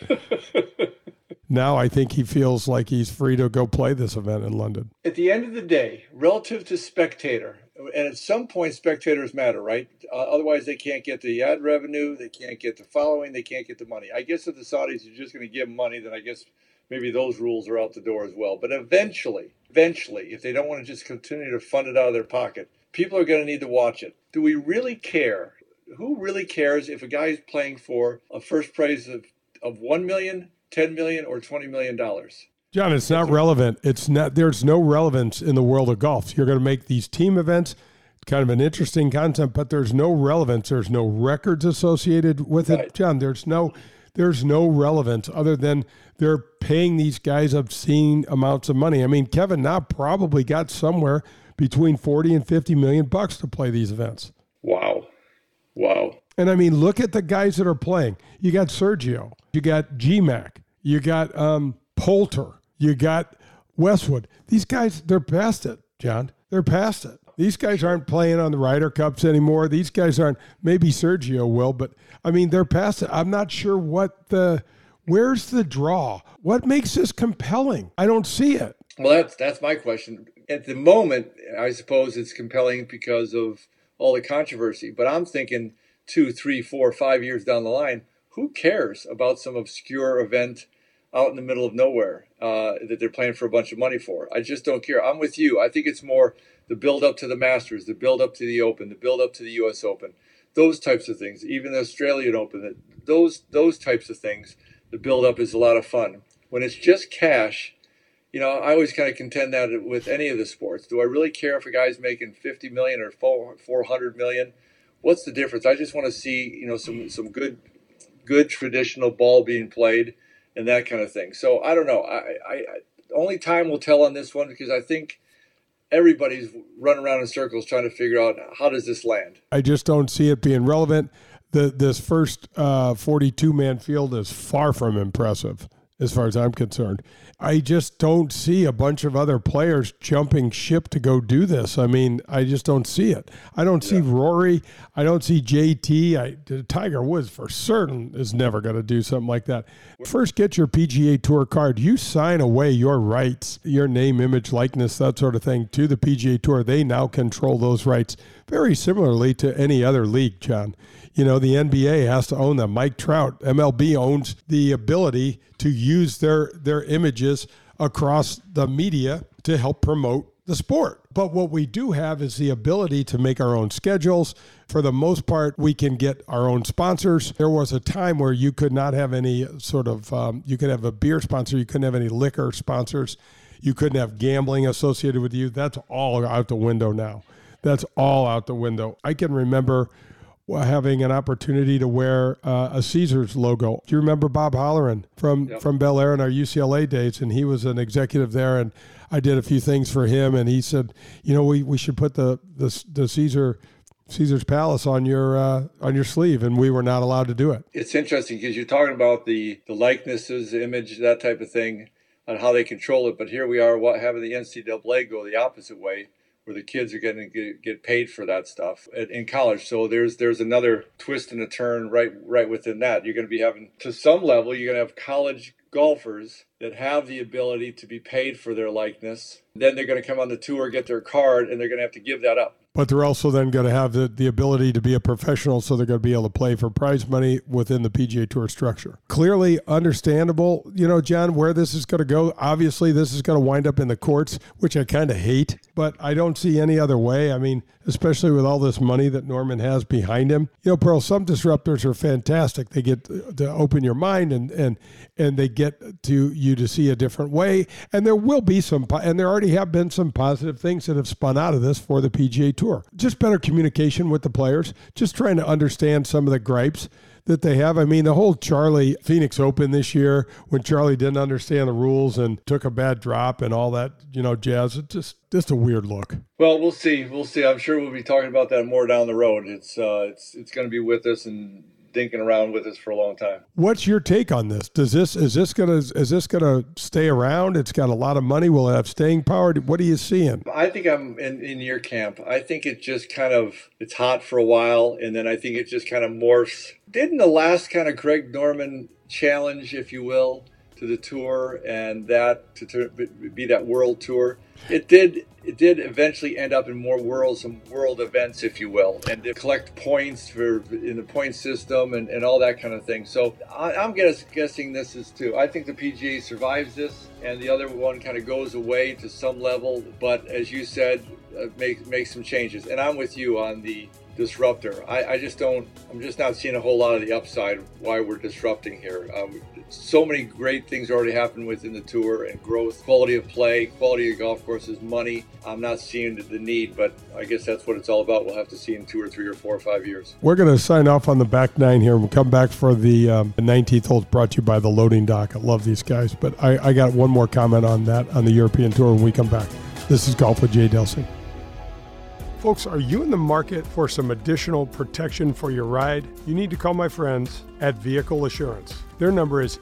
Now I think he feels like he's free to go play this event in London. At the end of the day, relative to spectator, and at some point spectators matter, right? Otherwise they can't get the ad revenue, they can't get the following, they can't get the money. I guess if the Saudis are just going to give them money, then I guess maybe those rules are out the door as well. But eventually, if they don't want to just continue to fund it out of their pocket, people are going to need to watch it. Do we really care? Who really cares if a guy is playing for a first prize of $1 million, $10 million, or $20 million? John, it's not relevant. There's no relevance in the world of golf. You're going to make these team events kind of an interesting concept, but there's no relevance. There's no records associated with it. John, there's no relevance other than they're paying these guys obscene amounts of money. I mean, Kevin Na probably got somewhere between 40 and 50 million bucks to play these events. Wow. And I mean, look at the guys that are playing. You got Sergio, you got GMAC, you got Poulter, you got Westwood. These guys, they're past it, John. They're past it. These guys aren't playing on the Ryder Cups anymore. These guys aren't. Maybe Sergio will, but I mean, they're past it. I'm not sure where's the draw? What makes this compelling? I don't see it. Well, that's my question. At the moment, I suppose it's compelling because of all the controversy, but I'm thinking 2, 3, 4, 5 years down the line, who cares about some obscure event out in the middle of nowhere that they're playing for a bunch of money for? I just don't care. I'm with you. I think it's more the build up to the Masters, the build up to the Open, the build up to the U.S. Open, those types of things, even the Australian Open, those types of things, the build up is a lot of fun. When it's just cash, I always kind of contend that with any of the sports. Do I really care if a guy's making $50 million or $400 million? What's the difference? I just want to see, some good traditional ball being played and that kind of thing. So I don't know. I only time will tell on this one because I think everybody's running around in circles trying to figure out how does this land. I just don't see it being relevant. This first 42-man field is far from impressive. as far as I'm concerned. I just don't see a bunch of other players jumping ship to go do this. I mean, I just don't see it. I don't see Rory. I don't see JT. Tiger Woods for certain is never going to do something like that. First, get your PGA Tour card. You sign away your rights, your name, image, likeness, that sort of thing to the PGA Tour. They now control those rights very similarly to any other league, John. You know, the NBA has to own them. Mike Trout, MLB owns the ability to use their images across the media to help promote the sport. But what we do have is the ability to make our own schedules. For the most part, we can get our own sponsors. There was a time where you could not have any sort of, you could have a beer sponsor, you couldn't have any liquor sponsors, you couldn't have gambling associated with you. That's all out the window now. That's all out the window. I can remember having an opportunity to wear a Caesars logo. Do you remember Bob Holleran from Bel Air in our UCLA days? And he was an executive there, and I did a few things for him. And he said, you know, we should put the Caesar's Palace on your sleeve, and we were not allowed to do it. It's interesting because you're talking about the likenesses, the image, that type of thing, on how they control it. But here we are having the NCAA go the opposite way, where the kids are going to get paid for that stuff in college. So there's another twist and a turn right within that. You're going to be having, to some level, you're going to have college golfers that have the ability to be paid for their likeness. Then they're going to come on the tour, get their card, and they're going to have to give that up. But they're also then going to have the ability to be a professional, so they're going to be able to play for prize money within the PGA Tour structure. Clearly understandable, you know, John, where this is going to go. Obviously, this is going to wind up in the courts, which I kind of hate, but I don't see any other way. I mean, especially with all this money that Norman has behind him. You know, Pearl, some disruptors are fantastic. They get to open your mind and they get to you to see a different way. And there will be some, and there already have been some positive things that have spun out of this for the PGA Tour. Just better communication with the players, just trying to understand some of the gripes that they have. I mean, the whole Charlie Phoenix Open this year, when Charlie didn't understand the rules and took a bad drop and all that, you know, jazz, it's just a weird look. Well, we'll see. I'm sure we'll be talking about that more down the road. It's going to be with us and dinking around with us for a long time. What's your take on this? Is this gonna stay around? It's got a lot of money. Will it have staying power? What are you seeing? I think I'm in your camp. I think it just it's hot for a while, and then I think it just kind of morphs. Didn't the last kind of Greg Norman challenge, if you will, to the tour, and that to be that world tour, it did eventually end up in more some world events, if you will, and to collect points in the point system and all that kind of thing. So I'm guessing this is too. I think the PGA survives this, and the other one kind of goes away to some level. But as you said, make some changes. And I'm with you on the disruptor. I'm just not seeing a whole lot of the upside why we're disrupting here. So many great things already happened within the tour, and growth, quality of play, quality of golf courses, money. I'm not seeing the need, but I guess that's what it's all about. We'll have to see in 2 or 3 or 4 or 5 years. We're going to sign off on the back nine here. We'll come back for the 19th hole, brought to you by the Loading Dock. I love these guys, but I got one more comment on that on the European Tour when we come back. This is Golf with Jay Delsing. Folks, are you in the market for some additional protection for your ride? You need to call my friends at Vehicle Assurance. Their number is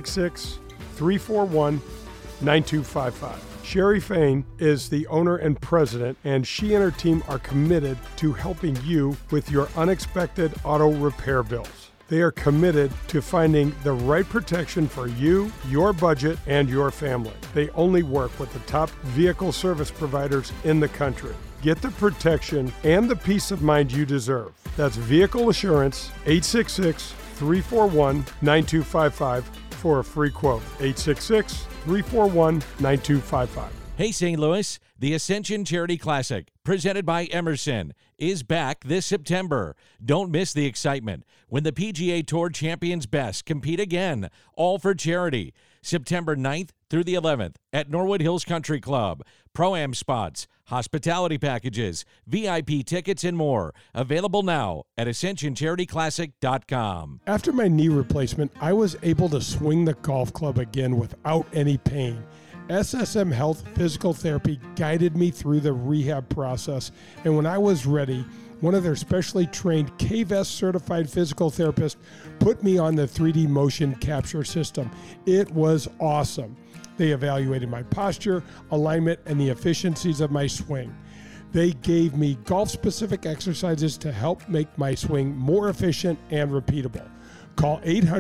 866-341-9255. Sherry Fain is the owner and president, and she and her team are committed to helping you with your unexpected auto repair bills. They are committed to finding the right protection for you, your budget, and your family. They only work with the top vehicle service providers in the country. Get the protection and the peace of mind you deserve. That's Vehicle Assurance, 866-341-9255 for a free quote. 866-341-9255. Hey, St. Louis, the Ascension Charity Classic, presented by Emerson, is back this September. Don't miss the excitement when the PGA Tour Champions Best compete again, all for charity. September 9th through the 11th at Norwood Hills Country Club. Pro-Am spots, hospitality packages, VIP tickets, and more. Available now at AscensionCharityClassic.com. After my knee replacement, I was able to swing the golf club again without any pain. SSM Health Physical Therapy guided me through the rehab process, and when I was ready, One of their specially trained KVS certified physical therapists put me on the 3D motion capture system. It was awesome. They evaluated my posture, alignment, and the efficiencies of my swing. They gave me golf-specific exercises to help make my swing more efficient and repeatable. Call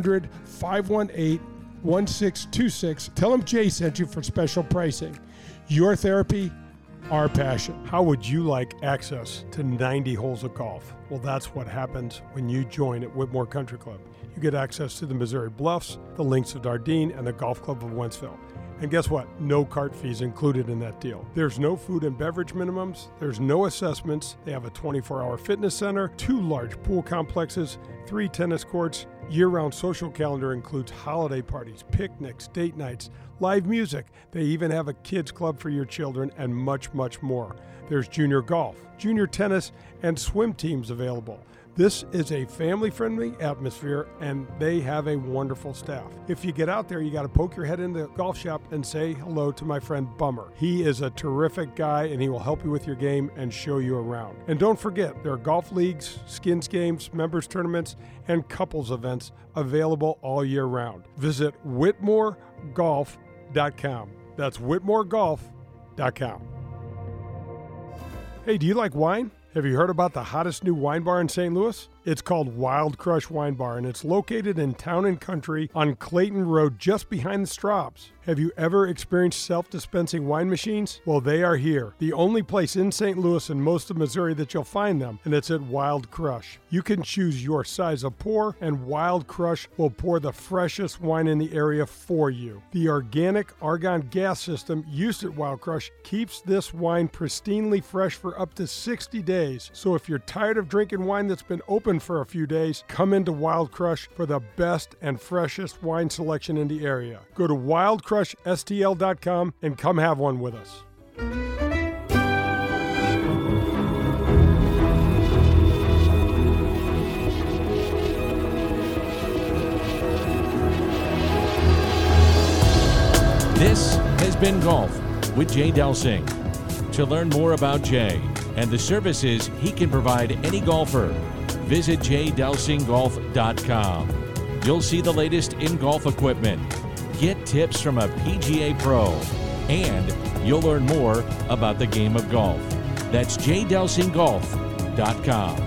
800-518-1626. Tell them Jay sent you for special pricing. Your therapy, our passion. How would you like access to 90 holes of golf? Well, that's what happens when you join at Whitmore Country Club. You get access to the Missouri Bluffs, the Links of Dardenne, and the Golf Club of Wentzville. And guess what? No cart fees included in that deal. There's no food and beverage minimums. There's no assessments. They have a 24-hour fitness center, 2 large pool complexes, 3 tennis courts. Year-round social calendar includes holiday parties, picnics, date nights, live music. They even have a kids club for your children and much, much more. There's junior golf, junior tennis, and swim teams available. This is a family-friendly atmosphere, and they have a wonderful staff. If you get out there, you got to poke your head in the golf shop and say hello to my friend Bummer. He is a terrific guy, and he will help you with your game and show you around. And don't forget, there are golf leagues, skins games, members tournaments, and couples events available all year round. Visit WhitmoreGolf.com. That's WhitmoreGolf.com. Hey, do you like wine? Have you heard about the hottest new wine bar in St. Louis? It's called Wild Crush Wine Bar, and it's located in Town and Country on Clayton Road, just behind the Straubs. Have you ever experienced self-dispensing wine machines? Well, they are here. The only place in St. Louis and most of Missouri that you'll find them, and it's at Wild Crush. You can choose your size of pour, and Wild Crush will pour the freshest wine in the area for you. The organic argon gas system used at Wild Crush keeps this wine pristinely fresh for up to 60 days. So if you're tired of drinking wine that's been open for a few days, come into Wild Crush for the best and freshest wine selection in the area. Go to wildcrushstl.com and come have one with us. This has been Golf with Jay Delsing. To learn more about Jay and the services he can provide any golfer, visit jdelsinggolf.com. You'll see the latest in golf equipment, get tips from a PGA pro, and you'll learn more about the game of golf. That's jdelsinggolf.com.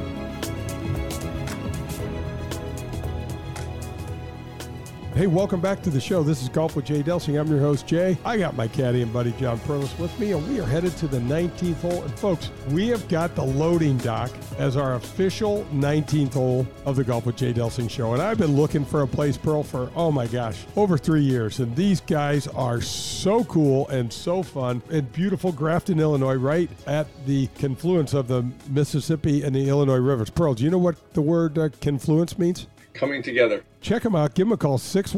Hey, welcome back to the show. This is Golf with Jay Delsing. I'm your host, Jay. I got my caddy and buddy, John Perlis, with me, and we are headed to the 19th hole. And folks, we have got the loading dock as our official 19th hole of the Golf with Jay Delsing show. And I've been looking for a place, Pearl, for, oh my gosh, over 3 years. And these guys are so cool and so fun in beautiful Grafton, Illinois, right at the confluence of the Mississippi and the Illinois rivers. Pearl, do you know what the word confluence means? Coming together. Check them out. Give them a call,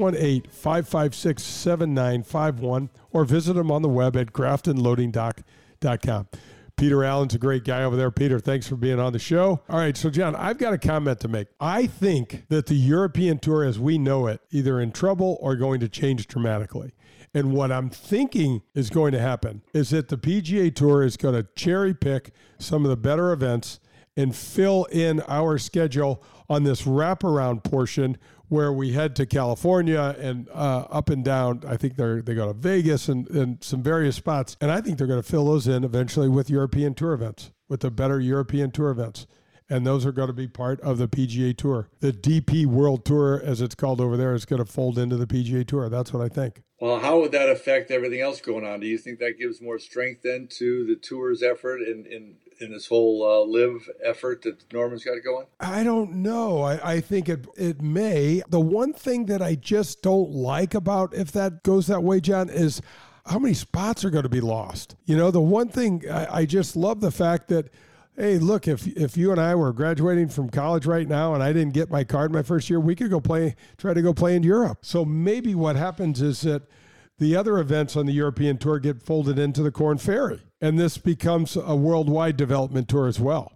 618-556-7951, or visit them on the web at graftonloadingdock.com. Peter Allen's a great guy over there. Peter, thanks for being on the show. All right, so John, I've got a comment to make. I think that the European Tour as we know it, either in trouble or going to change dramatically. And what I'm thinking is going to happen is that the PGA Tour is going to cherry pick some of the better events and fill in our schedule on this wraparound portion where we head to California and up and down. I think they go to Vegas and some various spots. And I think they're going to fill those in eventually with European Tour events, with the better European Tour events. And those are going to be part of the PGA Tour. The DP World Tour, as it's called over there, is going to fold into the PGA Tour. That's what I think. Well, how would that affect everything else going on? Do you think that gives more strength then to the Tour's effort in this whole live effort that Norman's got going? I don't know. I think it may. The one thing that I just don't like about if that goes that way, John, is how many spots are going to be lost. You know, the one thing I just love the fact that, hey, look, if you and I were graduating from college right now and I didn't get my card my first year, we could try to go play in Europe. So maybe what happens is that the other events on the European Tour get folded into the Korn Ferry. And this becomes a worldwide development tour as well.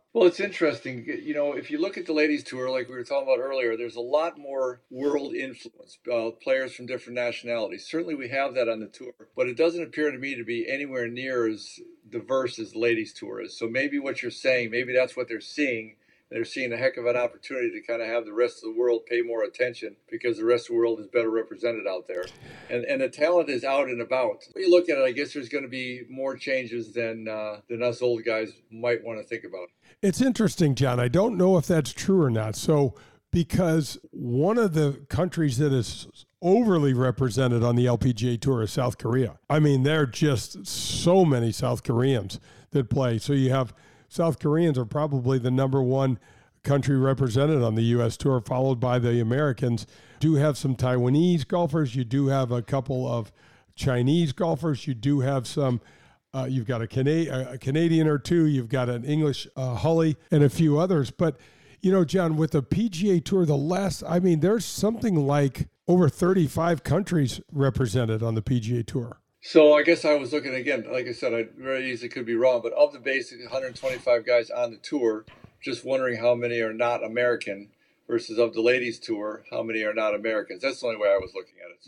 Well, it's interesting. If you look at the ladies tour, like we were talking about earlier, there's a lot more world influence, players from different nationalities. Certainly we have that on the tour, but it doesn't appear to me to be anywhere near as diverse as the ladies tour is. So maybe what you're saying, maybe that's what they're seeing. They're seeing a heck of an opportunity to kind of have the rest of the world pay more attention because the rest of the world is better represented out there. And the talent is out and about. When you look at it, I guess there's going to be more changes than us old guys might want to think about. It's interesting, John. I don't know if that's true or not. So, because one of the countries that is overly represented on the LPGA Tour is South Korea. I mean, there are just so many South Koreans that play. So you have South Koreans are probably the number one country represented on the U.S. Tour, followed by the Americans. Do have some Taiwanese golfers. You do have a couple of Chinese golfers. You do have some. You've got a Canadian or two. You've got an English Hully and a few others. But, John, with the PGA Tour, there's something like over 35 countries represented on the PGA Tour. So I guess I was looking again, like I said, I very easily could be wrong, but of the basic 125 guys on the tour, just wondering how many are not American versus of the ladies tour, how many are not Americans. That's the only way I was looking at it.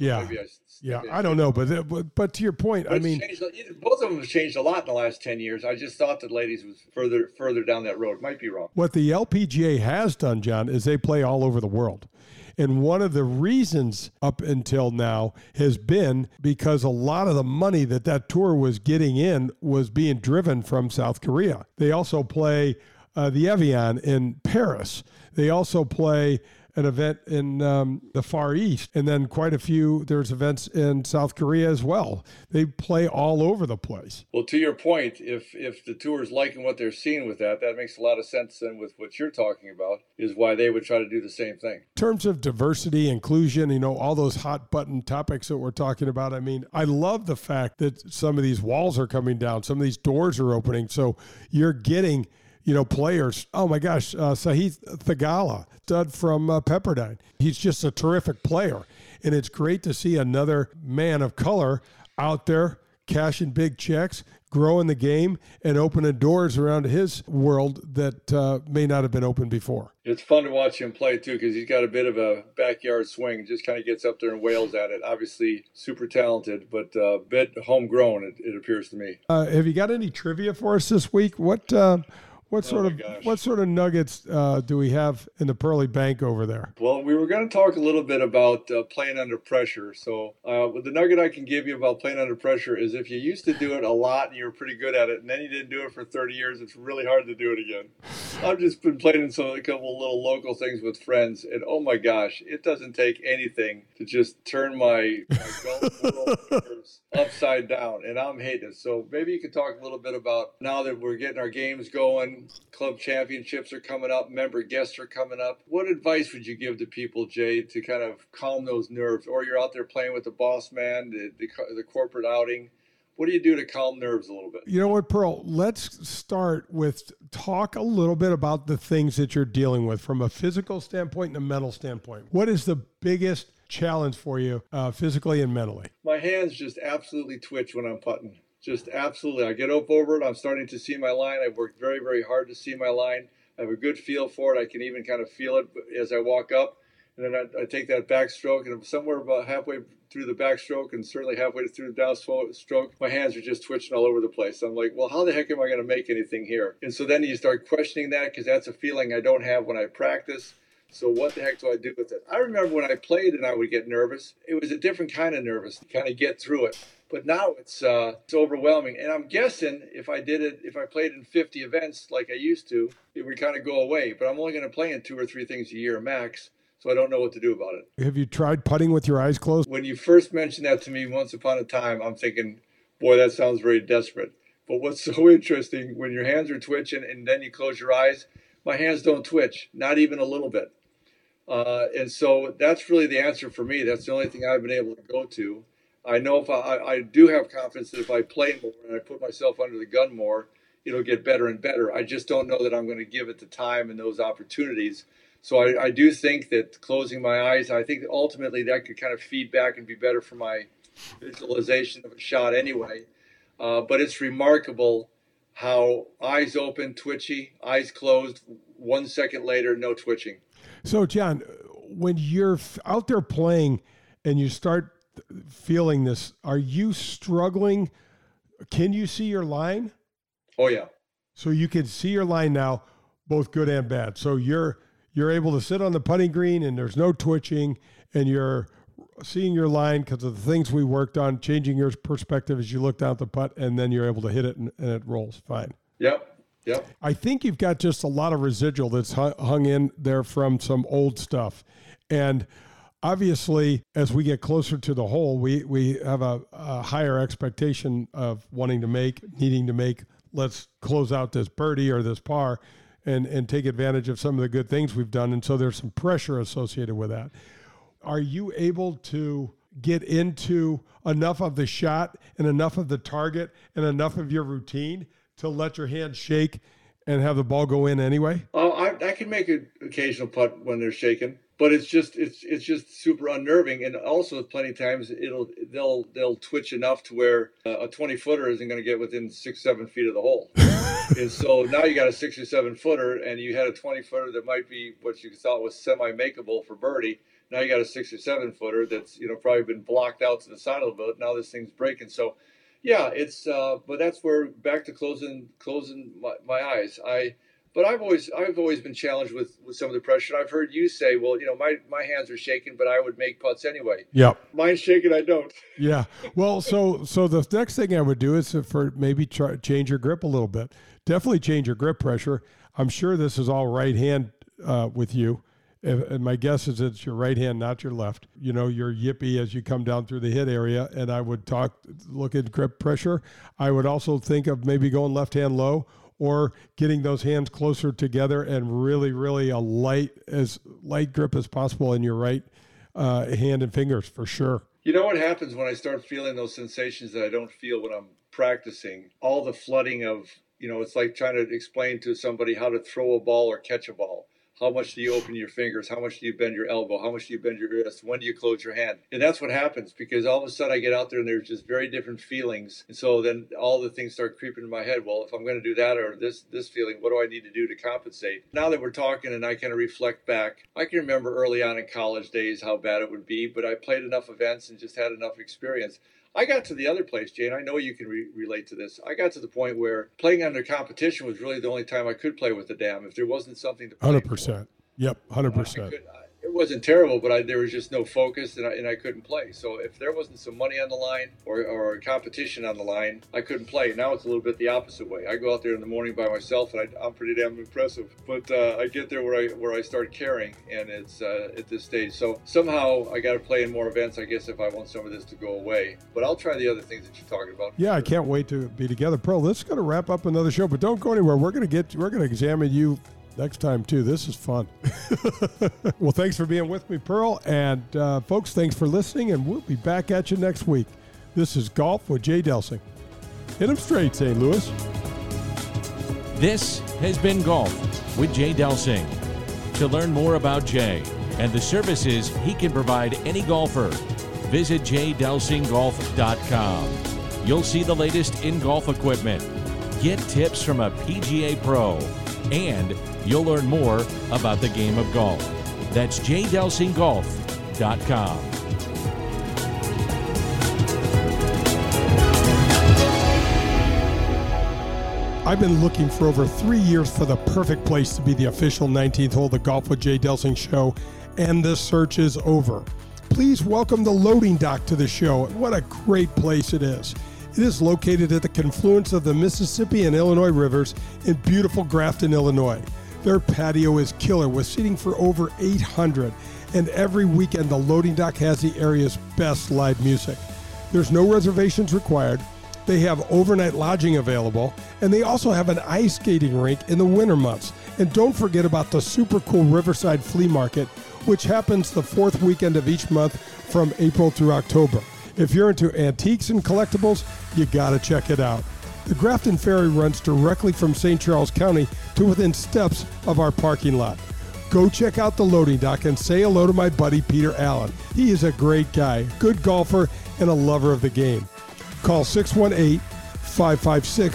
So I don't know, but to your point, both of them have changed a lot in the last 10 years. I just thought that ladies was further down that road. Might be wrong. What the LPGA has done, John, is they play all over the world. And one of the reasons up until now has been because a lot of the money that tour was getting in was being driven from South Korea. They also play the Evian in Paris. They also play an event in the Far East, and then there's events in South Korea as well. They play all over the place. Well, to your point, if the tour is liking what they're seeing with that makes a lot of sense then with what you're talking about, is why they would try to do the same thing. In terms of diversity, inclusion, all those hot button topics that we're talking about, I love the fact that some of these walls are coming down, some of these doors are opening, so you're getting players. Oh my gosh, Sahith Theegala, stud from Pepperdine. He's just a terrific player. And it's great to see another man of color out there cashing big checks, growing the game, and opening doors around his world that may not have been open before. It's fun to watch him play, too, because he's got a bit of a backyard swing. Just kind of gets up there and wails at it. Obviously, super talented, but a bit homegrown, it appears to me. Have you got any trivia for us this week? What sort of nuggets do we have in the Pearly Bank over there? Well, we were going to talk a little bit about playing under pressure. So the nugget I can give you about playing under pressure is if you used to do it a lot and you were pretty good at it, and then you didn't do it for 30 years, it's really hard to do it again. I've just been playing in a couple little local things with friends, and oh my gosh, it doesn't take anything to just turn my golf world upside down, and I'm hating it. So maybe you could talk a little bit about, now that we're getting our games going, club championships are coming up, member guests are coming up. What advice would you give to people, Jay, to kind of calm those nerves? Or you're out there playing with the boss man, the corporate outing. What do you do to calm nerves a little bit? You know what, Pearl? Let's start with talk a little bit about the things that you're dealing with from a physical standpoint and a mental standpoint. What is the biggest challenge for you physically and mentally? My hands just absolutely twitch when I'm putting. Just absolutely. I get up over it. I'm starting to see my line. I've worked very, very hard to see my line. I have a good feel for it. I can even kind of feel it as I walk up. And then I take that backstroke, and I'm somewhere about halfway through the backstroke and certainly halfway through the downstroke, my hands are just twitching all over the place. I'm like, well, how the heck am I going to make anything here? And so then you start questioning that, because that's a feeling I don't have when I practice. So what the heck do I do with it? I remember when I played and I would get nervous. It was a different kind of nervous to kind of get through it. But now it's overwhelming. And I'm guessing if I played in 50 events like I used to, it would kind of go away. But I'm only going to play in 2 or 3 things a year max. So I don't know what to do about it. Have you tried putting with your eyes closed? When you first mentioned that to me once upon a time, I'm thinking, boy, that sounds very desperate. But what's so interesting, when your hands are twitching and then you close your eyes, my hands don't twitch, not even a little bit. And so that's really the answer for me. That's the only thing I've been able to go to. I know if I do have confidence that if I play more and I put myself under the gun more, it'll get better and better. I just don't know that I'm going to give it the time and those opportunities. So I do think that closing my eyes, I think that ultimately that could kind of feed back and be better for my visualization of a shot anyway. But it's remarkable how eyes open, twitchy, eyes closed, 1 second later, no twitching. So, John, when you're out there playing and you start feeling this, are you struggling? Can you see your line? Oh, yeah. So you can see your line now, both good and bad. So you're able to sit on the putting green and there's no twitching, and you're seeing your line because of the things we worked on, changing your perspective as you look down at the putt, and then you're able to hit it and it rolls fine. Yep. I think you've got just a lot of residual that's hung in there from some old stuff. And obviously, as we get closer to the hole, we have a higher expectation of needing to make, let's close out this birdie or this par and take advantage of some of the good things we've done. And so there's some pressure associated with that. Are you able to get into enough of the shot and enough of the target and enough of your routine to let your hand shake and have the ball go in anyway? Oh, I can make an occasional putt when they're shaking, but it's just super unnerving. And also, plenty of times they'll twitch enough to where a 20-footer isn't going to get within 6-7 feet of the hole. And so now you got a 6 or 7 footer, and you had a 20-footer that might be what you thought was semi-makeable for birdie. Now you got a 6 or 7 footer that's probably been blocked out to the side a little bit. Now this thing's breaking. So yeah, it's but that's where back to closing my eyes. But I've always been challenged with some of the pressure. I've heard you say, well, my hands are shaking, but I would make putts anyway. Yep. Mine's shaking, I don't. Yeah. Well, so the next thing I would do is change your grip a little bit. Definitely change your grip pressure. I'm sure this is all right hand with you. And my guess is it's your right hand, not your left. You're yippy as you come down through the hit area. And I would look at grip pressure. I would also think of maybe going left hand low or getting those hands closer together and really, really a light grip as possible in your right hand and fingers for sure. You know what happens when I start feeling those sensations that I don't feel when I'm practicing? All the flooding of, it's like trying to explain to somebody how to throw a ball or catch a ball. How much do you open your fingers? How much do you bend your elbow? How much do you bend your wrist? When do you close your hand? And that's what happens, because all of a sudden I get out there and there's just very different feelings. And so then all the things start creeping in my head. Well, if I'm going to do that or this feeling, what do I need to do to compensate? Now that we're talking and I kind of reflect back, I can remember early on in college days how bad it would be, but I played enough events and just had enough experience. I got to the other place, Jane. I know you can relate to this. I got to the point where playing under competition was really the only time I could play with the Dam. If there wasn't something to play 100%. For, yep, 100%. It wasn't terrible, but there was just no focus, and I couldn't play. So if there wasn't some money on the line or competition on the line, I couldn't play. Now it's a little bit the opposite way. I go out there in the morning by myself, and I'm pretty damn impressive. But I get there where I start caring, and it's at this stage. So somehow I got to play in more events, I guess, if I want some of this to go away. But I'll try the other things that you're talking about. Yeah, I can't wait to be together. Pearl, this is going to wrap up another show, but don't go anywhere. We're going to examine you next time too. This is fun. Well, thanks for being with me, Pearl. And folks, thanks for listening, and we'll be back at you next week. This is Golf with Jay Delsing. Hit 'em straight, St. Louis. This has been Golf with Jay Delsing. To learn more about Jay and the services he can provide any golfer, visit jdelsinggolf.com. You'll see the latest in golf equipment, get tips from a PGA pro, and you'll learn more about the game of golf. That's jdelsinggolf.com. I've been looking for over 3 years for the perfect place to be the official 19th hole of the Golf with Jay Delsing show, and the search is over. Please welcome the Loading Dock to the show. What a great place it is. It is located at the confluence of the Mississippi and Illinois rivers in beautiful Grafton, Illinois. Their patio is killer with seating for over 800, and every weekend the Loading Dock has the area's best live music. There's no reservations required. They have overnight lodging available, and they also have an ice skating rink in the winter months. And don't forget about the super cool Riverside Flea Market, which happens the fourth weekend of each month from April through October. If you're into antiques and collectibles, you gotta check it out. The Grafton Ferry runs directly from St. Charles County to within steps of our parking lot. Go check out the Loading Dock and say hello to my buddy Peter Allen. He is a great guy, good golfer, and a lover of the game. Call 618-556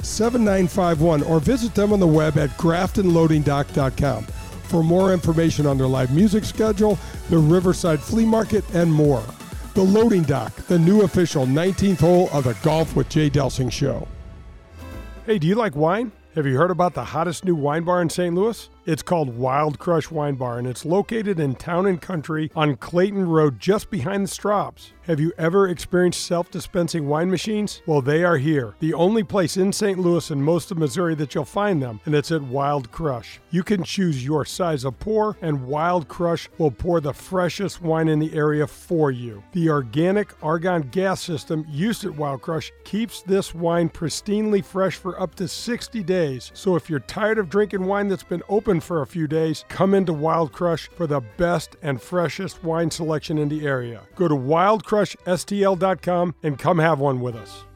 7951 or visit them on the web at graftonloadingdock.com for more information on their live music schedule, the Riverside Flea Market, and more. The Loading Dock, the new official 19th hole of the Golf with Jay Delsing show. Hey, do you like wine? Have you heard about the hottest new wine bar in St. Louis? It's called Wild Crush Wine Bar, and it's located in Town and Country on Clayton Road, just behind the Straubs. Have you ever experienced self-dispensing wine machines? Well, they are here. The only place in St. Louis and most of Missouri that you'll find them, and it's at Wild Crush. You can choose your size of pour, and Wild Crush will pour the freshest wine in the area for you. The organic argon gas system used at Wild Crush keeps this wine pristinely fresh for up to 60 days. So if you're tired of drinking wine that's been open for a few days, come into Wild Crush for the best and freshest wine selection in the area. Go to wildcrushstl.com and come have one with us.